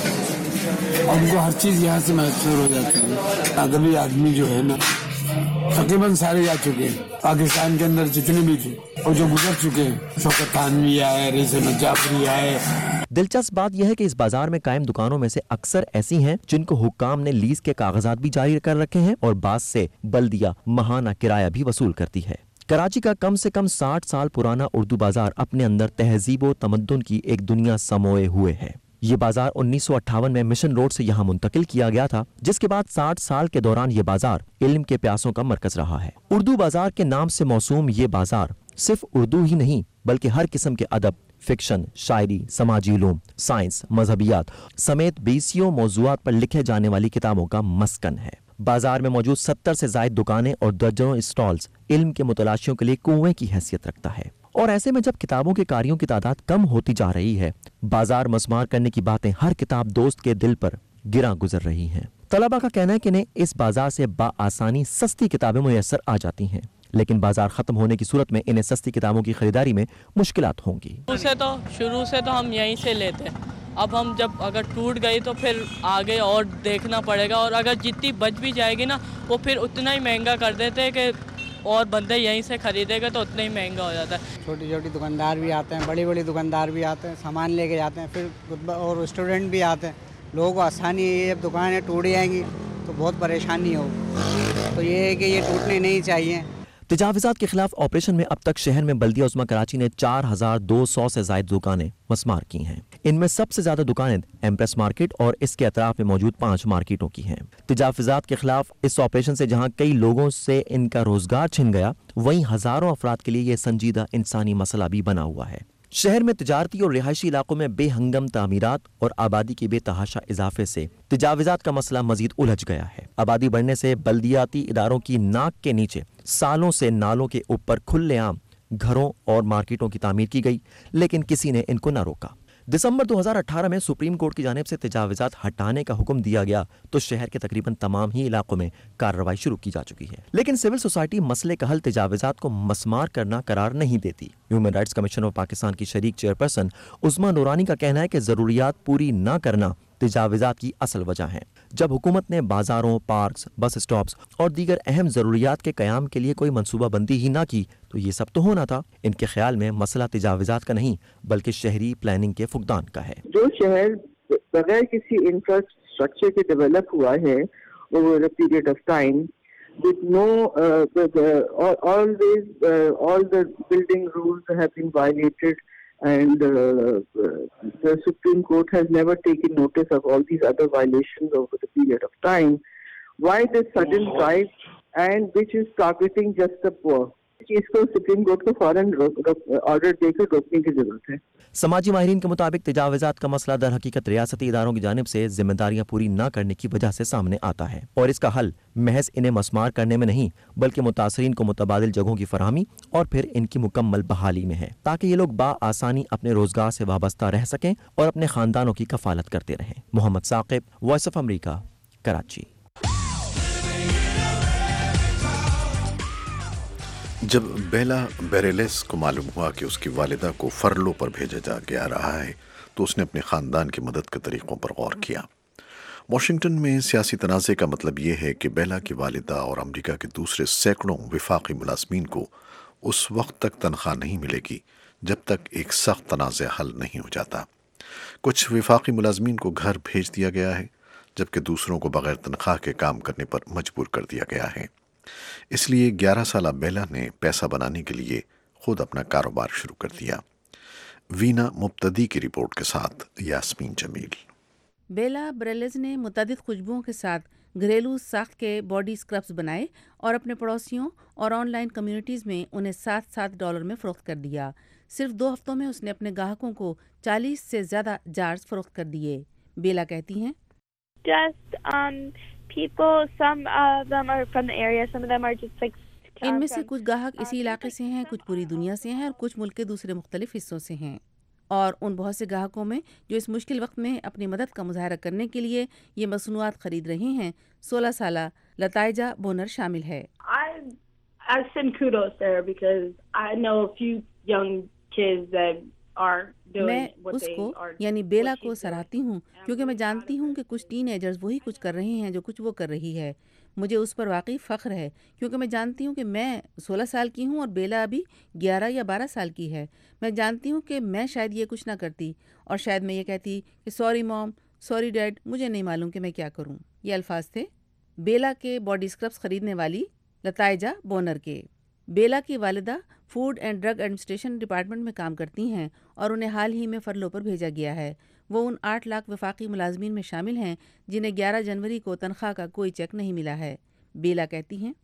है और उनको हर चीज़ यहाँ से मैसर हो जाती है। अगली आदमी जो है ना तकरीबन सारे जा चुके हैं पाकिस्तान के अंदर जितने भी थे और जो गुजर चुके हैं। शौकत थानवी आए, रईस जाफरी आए। दिलचस्प बात यह है कि इस बाजार में कायम दुकानों में से अक्सर ऐसी हैं जिनको हुक्काम ने लीज के कागजात भी जारी कर रखे हैं और बाद से बल्दिया माहाना किराया भी वसूल करती है। कराची का कम से कम 60 साल पुराना उर्दू बाजार अपने अंदर तहजीब व तमद्दुन की एक दुनिया समोए हुए है। ये बाजार 1958 में मिशन रोड से यहाँ मुंतकिल किया गया था, जिसके बाद 60 साल के दौरान ये बाजार इल्म के प्यासों का मरकज रहा है। उर्दू बाजार के नाम से मौसूम ये बाजार सिर्फ उर्दू ही नहीं बल्कि हर किस्म के अदब, फिक्शन, शायरी, समाजी उलूम, साइंस, मजहबियात समेत 20 मौज़ूआत पर लिखे जाने वाली किताबों का मस्कन है। बाजार में मौजूद 70 से ज़ायद दुकानें और दर्जनों स्टॉल्स इल्म के मुतलाशियों के लिए कुएं की हैसियत रखता है। और ऐसे में जब किताबों के कारियों की तादाद कम होती जा रही है, बाजार मस्मार करने की बातें हर किताब दोस्त के दिल पर गिरा गुजर रही हैं। तलबा का कहना है कि इन्हें इस बाजार से बाआसानी सस्ती किताबें मुयस्सर आ जाती हैं, लेकिन बाजार खत्म होने की सूरत में इन्हें सस्ती किताबों की खरीदारी में मुश्किलात होंगी। शुरू से तो हम यहीं से लेते हैं। अब हम जब अगर टूट गई तो फिर आगे और देखना पड़ेगा और अगर जितनी बच भी जाएगी ना वो फिर उतना ही महंगा कर देते हैं कि और बंदे यहीं से खरीदेंगे तो उतना ही महंगा हो जाता है। छोटी छोटी दुकानदार भी आते हैं, बड़ी बड़ी दुकानदार भी आते हैं, सामान लेके जाते हैं, फिर और स्टूडेंट भी आते हैं। लोगों को आसानी है, ये दुकानें टूट जाएंगी तो बहुत परेशानी हो, तो ये है कि ये टूटने नहीं चाहिए। तजावुज़ात के खिलाफ ऑपरेशन में अब तक शहर में बल्दिया उज़्मा कराची ने 4200 से ज़ायद दुकानें मस्मार की हैं। इनमें सबसे ज्यादा दुकानें एम्प्रेस मार्केट और इसके अतराफ में मौजूद 5 मार्केटों की हैं। तजावुज़ात के खिलाफ इस ऑपरेशन से जहां कई लोगों से इनका रोजगार छिन गया, वहीं हजारों अफराद के लिए यह संजीदा इंसानी मसला भी बना हुआ है। शहर में तिजारती और रिहायशी इलाकों में बेहंगम तामीरात और आबादी के बेतहाशा इजाफे से तजावुज़ात का मसला मजीद उलझ गया है। आबादी बढ़ने से बल्दियाती इदारों की नाक के नीचे सालों से नालों के ऊपर खुलेआम घरों और मार्केटों की तामीर की गई, लेकिन किसी ने इनको न रोका। दिसंबर 2018 में सुप्रीम कोर्ट की जानिब से तजावुज़ात हटाने का हुक्म दिया गया तो शहर के तकरीबन तमाम ही इलाकों में कार्रवाई शुरू की जा चुकी है, लेकिन सिविल सोसाइटी मसले का हल तजावुज़ात को मसमार करना करार नहीं देती। Human rights commission of Pakistan की शरीक चेयरपर्सन उस्मा नूरानी का कहना है कि ज़रूरियात पूरी न करना तजावुज़ात की असल वजह है। जब हुकूमत ने बाजारों, पार्क्स, बस स्टॉप्स और दीगर अहम ज़रूरियात के क़याम के लिए कोई मनसूबा बंदी ही ना की तो ये सब तो होना था। इनके ख्याल में मसला तजावुज़ात का नहीं बल्कि शहरी प्लानिंग के फुकदान का है। जो शहर बगैर किसी इंफ्रास्ट्रक्चर के डेवलप हुआ है over a period of time with no all the building rules have been violated and the Supreme Court has never taken notice of all these other violations over the period of time. Why this sudden drive and which is targeting just the poor? इसको supreme court को फौरन order देकर रोकने की जरूरत है। समाजी माहिरीन के मुताबिक तजावुज़ात का मसला दर हकीकत रियासती इदारों की जानिब से जिम्मेदारियां पूरी न करने की वजह से सामने आता है और इसका हल महज इन्हें मसमार करने में नहीं बल्कि मुतासरीन को मुतबादिल जगहों की फराहमी और फिर इनकी मुकम्मल बहाली में है, ताकि ये लोग बाआसानी अपने रोजगार से वाबस्ता रह सकें और अपने खानदानों की कफालत करते रहें। Mohammad Saqib, voice of America, Karachi. जब बेला बेरेलेस को मालूम हुआ कि उसकी वालिदा को फरलो पर भेजा जा रहा है तो उसने अपने ख़ानदान की मदद के तरीक़ों पर गौर किया। वाशिंगटन में सियासी तनाज़े का मतलब ये है कि बेला की वालिदा और अमेरिका के दूसरे सैकड़ों वफाकी मुलाज़मीन को उस वक्त तक तनख्वाह नहीं मिलेगी जब तक एक सख्त तनाज़ा हल नहीं हो जाता। कुछ वफाकी मुलाज़मीन को घर भेज दिया गया है जबकि दूसरों को बग़ैर तनख्वाह के काम करने पर मजबूर कर दिया गया है। इसलिए 11 साला बेला ने पैसा बनाने के लिए खुद अपना कारोबार शुरू कर दिया। वीना मुब्तदी की रिपोर्ट के साथ यास्मीन जमील। बेला ब्रेलेज ने मुतअद्दिद खुशबुओं के साथ घरेलू साख्त के बॉडी स्क्रब्स बनाए और अपने पड़ोसियों और ऑनलाइन कम्युनिटीज़ में उन्हें $7 में फ़रोख्त कर दिया। सिर्फ 2 हफ्तों में उसने अपने ग्राहकों को 40 से ज़्यादा जार्स फ़रोख्त कर दिए। बेला कहती हैं, people, some of them are from the area, some of them are just like इनमें से कुछ ग्राहक इसी इलाके से हैं, कुछ पूरी दुनिया से हैं और कुछ मुल्क के दूसरे मुख्तलिफ हिस्सों से हैं। और उन बहुत से ग्राहकों में जो इस मुश्किल वक्त में अपनी मदद का मुजाहरा करने के लिए ये मसनूआत खरीद रहे हैं 16 साला लताइजा बोनर शामिल है। I send kudos there because I know a few young kids that are मैं उसको यानी बेला को सराहती हूँ क्योंकि मैं जानती हूँ कि कुछ टीनेजर्स वही कुछ कर रहे हैं जो कुछ वो कर रही है। मुझे उस पर वाकई फ़ख्र है क्योंकि मैं जानती हूँ कि मैं 16 साल की हूँ और बेला अभी 11 या 12 साल की है। मैं जानती हूँ कि मैं शायद ये कुछ ना करती और शायद मैं ये कहती कि सॉरी मॉम, सॉरी डैड, मुझे नहीं मालूम कि मैं क्या करूँ। ये अल्फाज थे बेला के बॉडी स्क्रब्स खरीदने वाली लताइजा बोनर के। बेला की वालिदा food and drug administration department में काम करती हैं और उन्हें हाल ही में फरलो पर भेजा गया है। वो उन 8 लाख वफाकी मुलाजमीन में शामिल हैं जिन्हें 11 जनवरी को तनख्वाह का कोई चेक नहीं मिला है। बेला कहती हैं,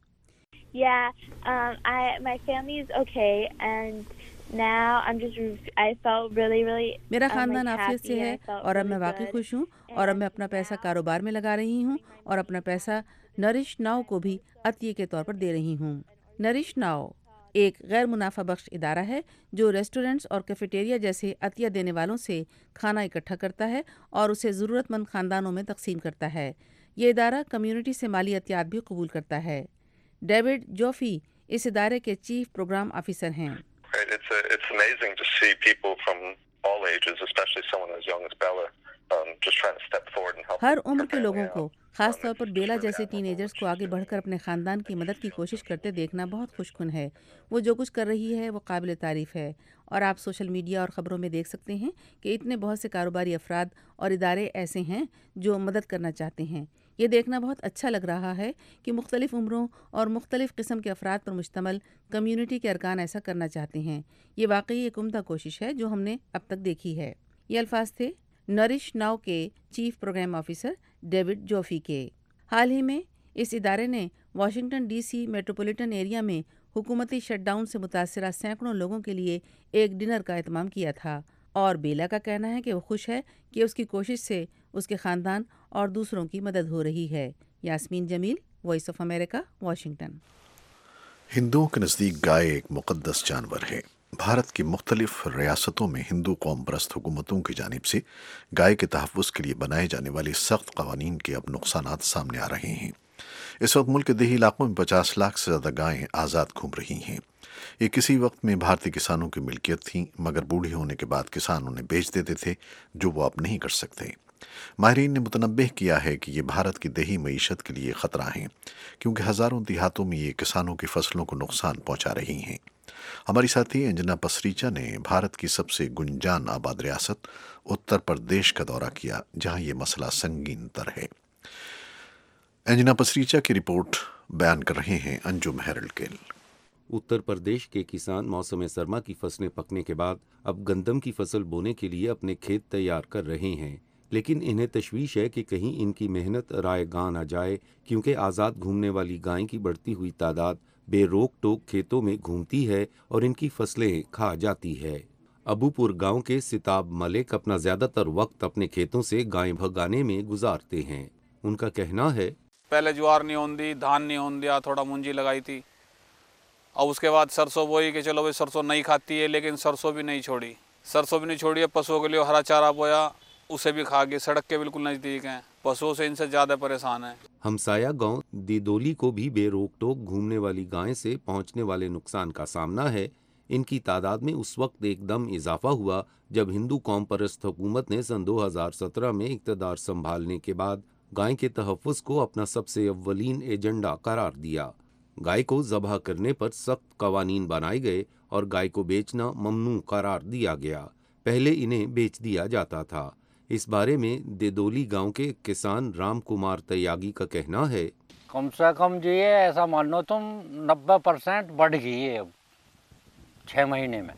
my family is okay and now I felt really मेरा खानदान आफियत से है और अब मैं वाकई खुश हूँ और अब मैं अपना पैसा कारोबार में लगा रही हूँ और अपना पैसा नरिश नाउ को भी अतिये के तौर पर दे रही हूँ। नरिश नाउ एक गैर मुनाफा बख्श इदारा है जो रेस्टोरेंट्स और कैफेटेरिया जैसे अतिया देने वालों से खाना इकट्ठा करता है और उसे ज़रूरतमंद ख़ानदानों में तकसीम करता है। ये इदारा कम्युनिटी से माली अतियात भी कबूल करता है। डेविड जोफी इस इदारे के चीफ प्रोग्राम ऑफिसर हैं। It's amazing to see people from all ages, especially someone as young as Bella, just trying to step forward and help. हर उम्र के लोगों को, खास तौर पर बेला जैसे टीनेजर्स को आगे बढ़कर अपने ख़ानदान की मदद की कोशिश करते देखना बहुत खुशकुन है। वो जो कुछ कर रही है वो काबिल तारीफ़ है और आप सोशल मीडिया और ख़बरों में देख सकते हैं कि इतने बहुत से कारोबारी अफराद और इदारे ऐसे हैं जो मदद करना चाहते हैं। ये देखना बहुत अच्छा लग रहा है कि मुख्तलिफ़ उम्रों और मुख्तलिफ़ किस्म के अफराद पर मुश्तमल कम्युनिटी के अरकान ऐसा करना चाहते हैं। ये वाकई एक उम्दा कोशिश है जो हमने अब तक देखी है। ये अल्फाज थे नरिश नाउ के chief program officer David Joffe के। हाल ही में इस इदारे ने वाशिंगटन DC मेट्रोपॉलिटन एरिया में हुकूमती शटडाउन से मुतासरा सैकड़ों लोगों के लिए एक डिनर का एहतमाम किया था और बेला का कहना है कि वो खुश है कि उसकी कोशिश से उसके ख़ानदान और दूसरों की मदद हो रही है। Yasmeen Jameel, voice of America, Washington. हिंदुओं के नज़दीक गाय एक मुक़द्दस जानवर है। भारत की मुख्तलिफ रियासतों में हिंदू कौम परस्त हुकूमतों की जानिब से गाय के तहफ़्फ़ुज़ के लिए बनाए जाने वाले सख्त क़वानीन के अब नुकसानात सामने आ रहे हैं। इस वक्त मुल्क के देही इलाकों में 50 लाख से ज़्यादा गायें आज़ाद घूम रही हैं। ये किसी वक्त में भारतीय किसानों की मिल्कियत थीं, मगर बूढ़ी होने के बाद किसान उन्हें बेच देते थे, जो वो अब नहीं कर सकते। माहिरीन ने मुतनब्बह किया है कि ये भारत की देही मईशत के लिए ख़तरा हैं, क्योंकि हज़ारों देहातों में ये किसानों की फसलों को नुकसान पहुँचा रही हैं। हमारी साथी अंजना पसरीचा ने भारत की सबसे गुंजान आबाद रियासत उत्तर प्रदेश का दौरा किया, जहां ये मसला संगीन तर है। अंजना पसरीचा की रिपोर्ट बयान कर रहे हैं अंजुम हेरल्ड गिल। उत्तर प्रदेश के किसान मौसम सरमा की फसलें पकने के बाद अब गंदम की फसल बोने के लिए अपने खेत तैयार कर रहे हैं, लेकिन इन्हें तशवीश है कि कहीं इनकी मेहनत रायगां न जाए, क्योंकि आज़ाद घूमने वाली गायें की बढ़ती हुई तादाद बेरोक टोक खेतों में घूमती है और इनकी फसलें खा जाती है। अबूपुर गांव के सिताब मलिक अपना ज़्यादातर वक्त अपने खेतों से गायें भगाने में गुजारते हैं। उनका कहना है, पहले ज्वार नहीं होंदी, धान नहीं हों दिया, थोड़ा मुंजी लगाई थी, और उसके बाद सरसों बोई कि चलो भाई सरसों नहीं खाती है, लेकिन सरसों भी नहीं छोड़ी, अब पशुओं के लिए हरा चारा बोया, उसे भी खा गए। सड़क के बिल्कुल नज़दीक हैं, पशुओं से इनसे ज़्यादा परेशान हैं। हमसाया गांव दिदोली को भी बेरोक टोक घूमने वाली गायें से पहुंचने वाले नुकसान का सामना है। इनकी तादाद में उस वक्त एकदम इजाफा हुआ जब हिंदू कौम परस्त हुकूमत ने सन 2017 में इक़्तिदार संभालने के बाद गाय के तहफ़्फ़ुज़ को अपना सबसे अव्वलीन एजेंडा करार दिया। गाय को ज़बह करने पर सख्त क़वानीन बनाए गए और गाय को बेचना ममनू करार दिया गया। पहले इन्हें बेच दिया जाता था। इस बारे में देदोली गांव के किसान राम कुमार तैयागी का कहना है, कम से कम जी ऐसा मान लो तुम 90% बढ़ गई है अब 6 महीने में।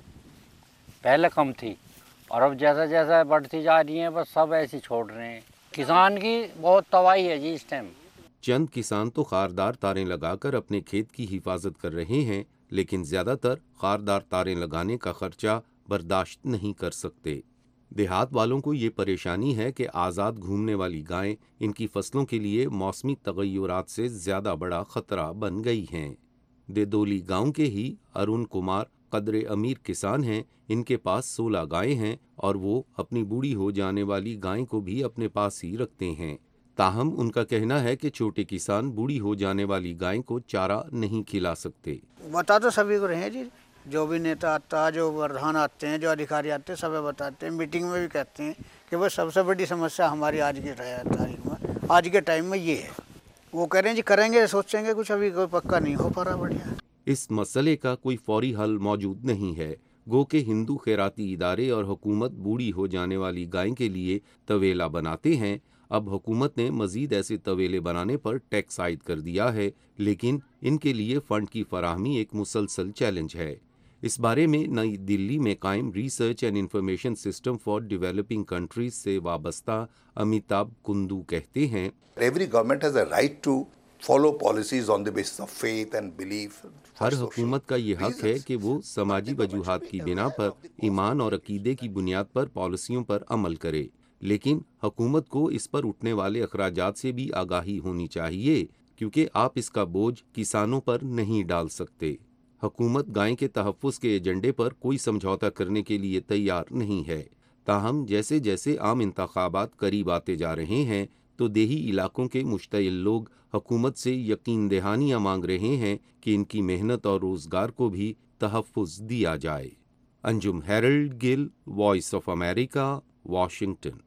पहले कम थी और अब जैसा जैसा बढ़ती जा रही है बस सब ऐसे छोड़ रहे हैं। किसान की बहुत तबाही है जी इस टाइम। चंद किसान तो खारदार तारें लगाकर अपने खेत की हिफाजत कर रहे हैं, लेकिन ज़्यादातर खारदार तारें लगाने का खर्चा बर्दाश्त नहीं कर सकते। देहात वालों को ये परेशानी है कि आज़ाद घूमने वाली गायें इनकी फसलों के लिए मौसमी तगय्युरात से ज़्यादा बड़ा ख़तरा बन गई हैं। देदोली गांव के ही अरुण कुमार कदरे अमीर किसान हैं। इनके पास 16 गायें हैं और वो अपनी बूढ़ी हो जाने वाली गाय को भी अपने पास ही रखते हैं। ताहम उनका कहना है कि छोटे किसान बूढ़ी हो जाने वाली गाय को चारा नहीं खिला सकते। बता तो सभी को रहे हैं जी, जो भी नेता आता, जो प्रधान आते हैं, जो अधिकारी आते हैं, सब बताते हैं, मीटिंग में भी कहते हैं कि वो सबसे बड़ी समस्या हमारी आज की तारीख में, आज के टाइम में ये है। वो कह रहे हैं जी करेंगे, सोचेंगे कुछ, अभी कोई पक्का नहीं हो पा रहा। बढ़िया इस मसले का कोई फौरी हल मौजूद नहीं है। गो के हिंदू खैराती इदारे और हुकूमत बूढ़ी हो जाने वाली गाय के लिए तवेला बनाते हैं। अब हुकूमत ने मजीद ऐसे तवेले बनाने पर टैक्स आयद कर दिया है, लेकिन इनके लिए फंड की फराहमी एक मुसलसल चैलेंज है। इस बारे में नई दिल्ली में कायम research and information system for developing countries से वाबस्ता अमिताभ कुंदू कहते हैं, Every government has a right to follow policies on the basis of faith and belief. हर हुकूमत का ये हक है कि वो समाजी वजूहात की बिना पर ईमान और अकीदे की बुनियाद पर पॉलिसियों पर अमल करे, लेकिन हुकूमत को इस पर उठने वाले अखराजात से भी आगाही होनी चाहिए, क्योंकि आप इसका बोझ किसानों पर नहीं डाल सकते। हुकूमत गाय के तहफ़्फ़ुज़ के एजेंडे पर कोई समझौता करने के लिए तैयार नहीं है। ताहम जैसे जैसे आम इंतखाबात करीब आते जा रहे हैं तो देही इलाकों के मुश्तइल लोग हुकूमत से यकीन दहानियाँ मांग रहे हैं कि इनकी मेहनत और रोज़गार को भी तहफ़्फ़ुज़ दिया जाए। Anjum Herald Gill, voice of America, Washington.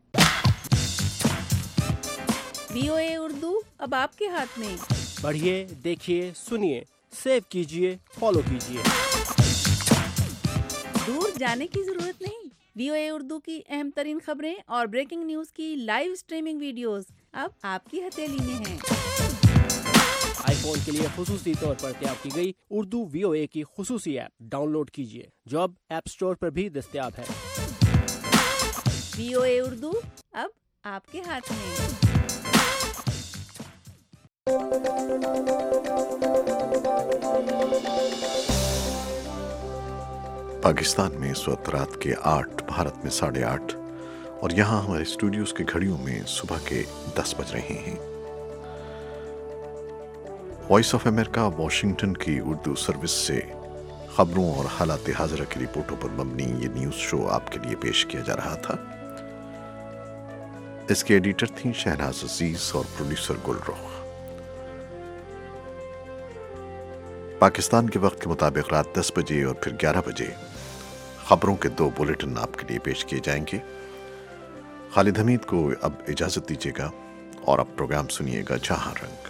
VOA Urdu अब आपके हाथ में। पढ़िए, देखिए, सुनिए, सेव कीजिए, फॉलो कीजिए। दूर जाने की जरूरत नहीं। VOA उर्दू की अहम तरीन खबरें और ब्रेकिंग न्यूज की लाइव स्ट्रीमिंग वीडियोस अब आपकी हथेली में हैं। आईफोन के लिए खुसूसी तौर पर तैयार की गई उर्दू VOA की खुसूसी ऐप डाउनलोड कीजिए, जो अब ऐप स्टोर पर भी दस्तयाब है। VOA उर्दू अब आपके हाथ में। पाकिस्तान में इस वक्त रात के 8, भारत में 8:30 और यहाँ हमारे स्टूडियोज की घड़ियों में सुबह के 10 बज रहे हैं। वॉइस ऑफ अमेरिका वाशिंगटन की उर्दू सर्विस से खबरों और हालात हाज़िरा की रिपोर्टों पर मबनी ये न्यूज़ शो आपके लिए पेश किया जा रहा था। इसके एडिटर थी शहनाज अजीज और प्रोड्यूसर गुलरुख। पाकिस्तान के वक्त के मुताबिक रात 10 बजे और फिर 11 बजे खबरों के 2 बुलेटिन आपके लिए पेश किए जाएंगे। खालिद हमीद को अब इजाज़त दीजिएगा और अब प्रोग्राम सुनिएगा जहां रंग।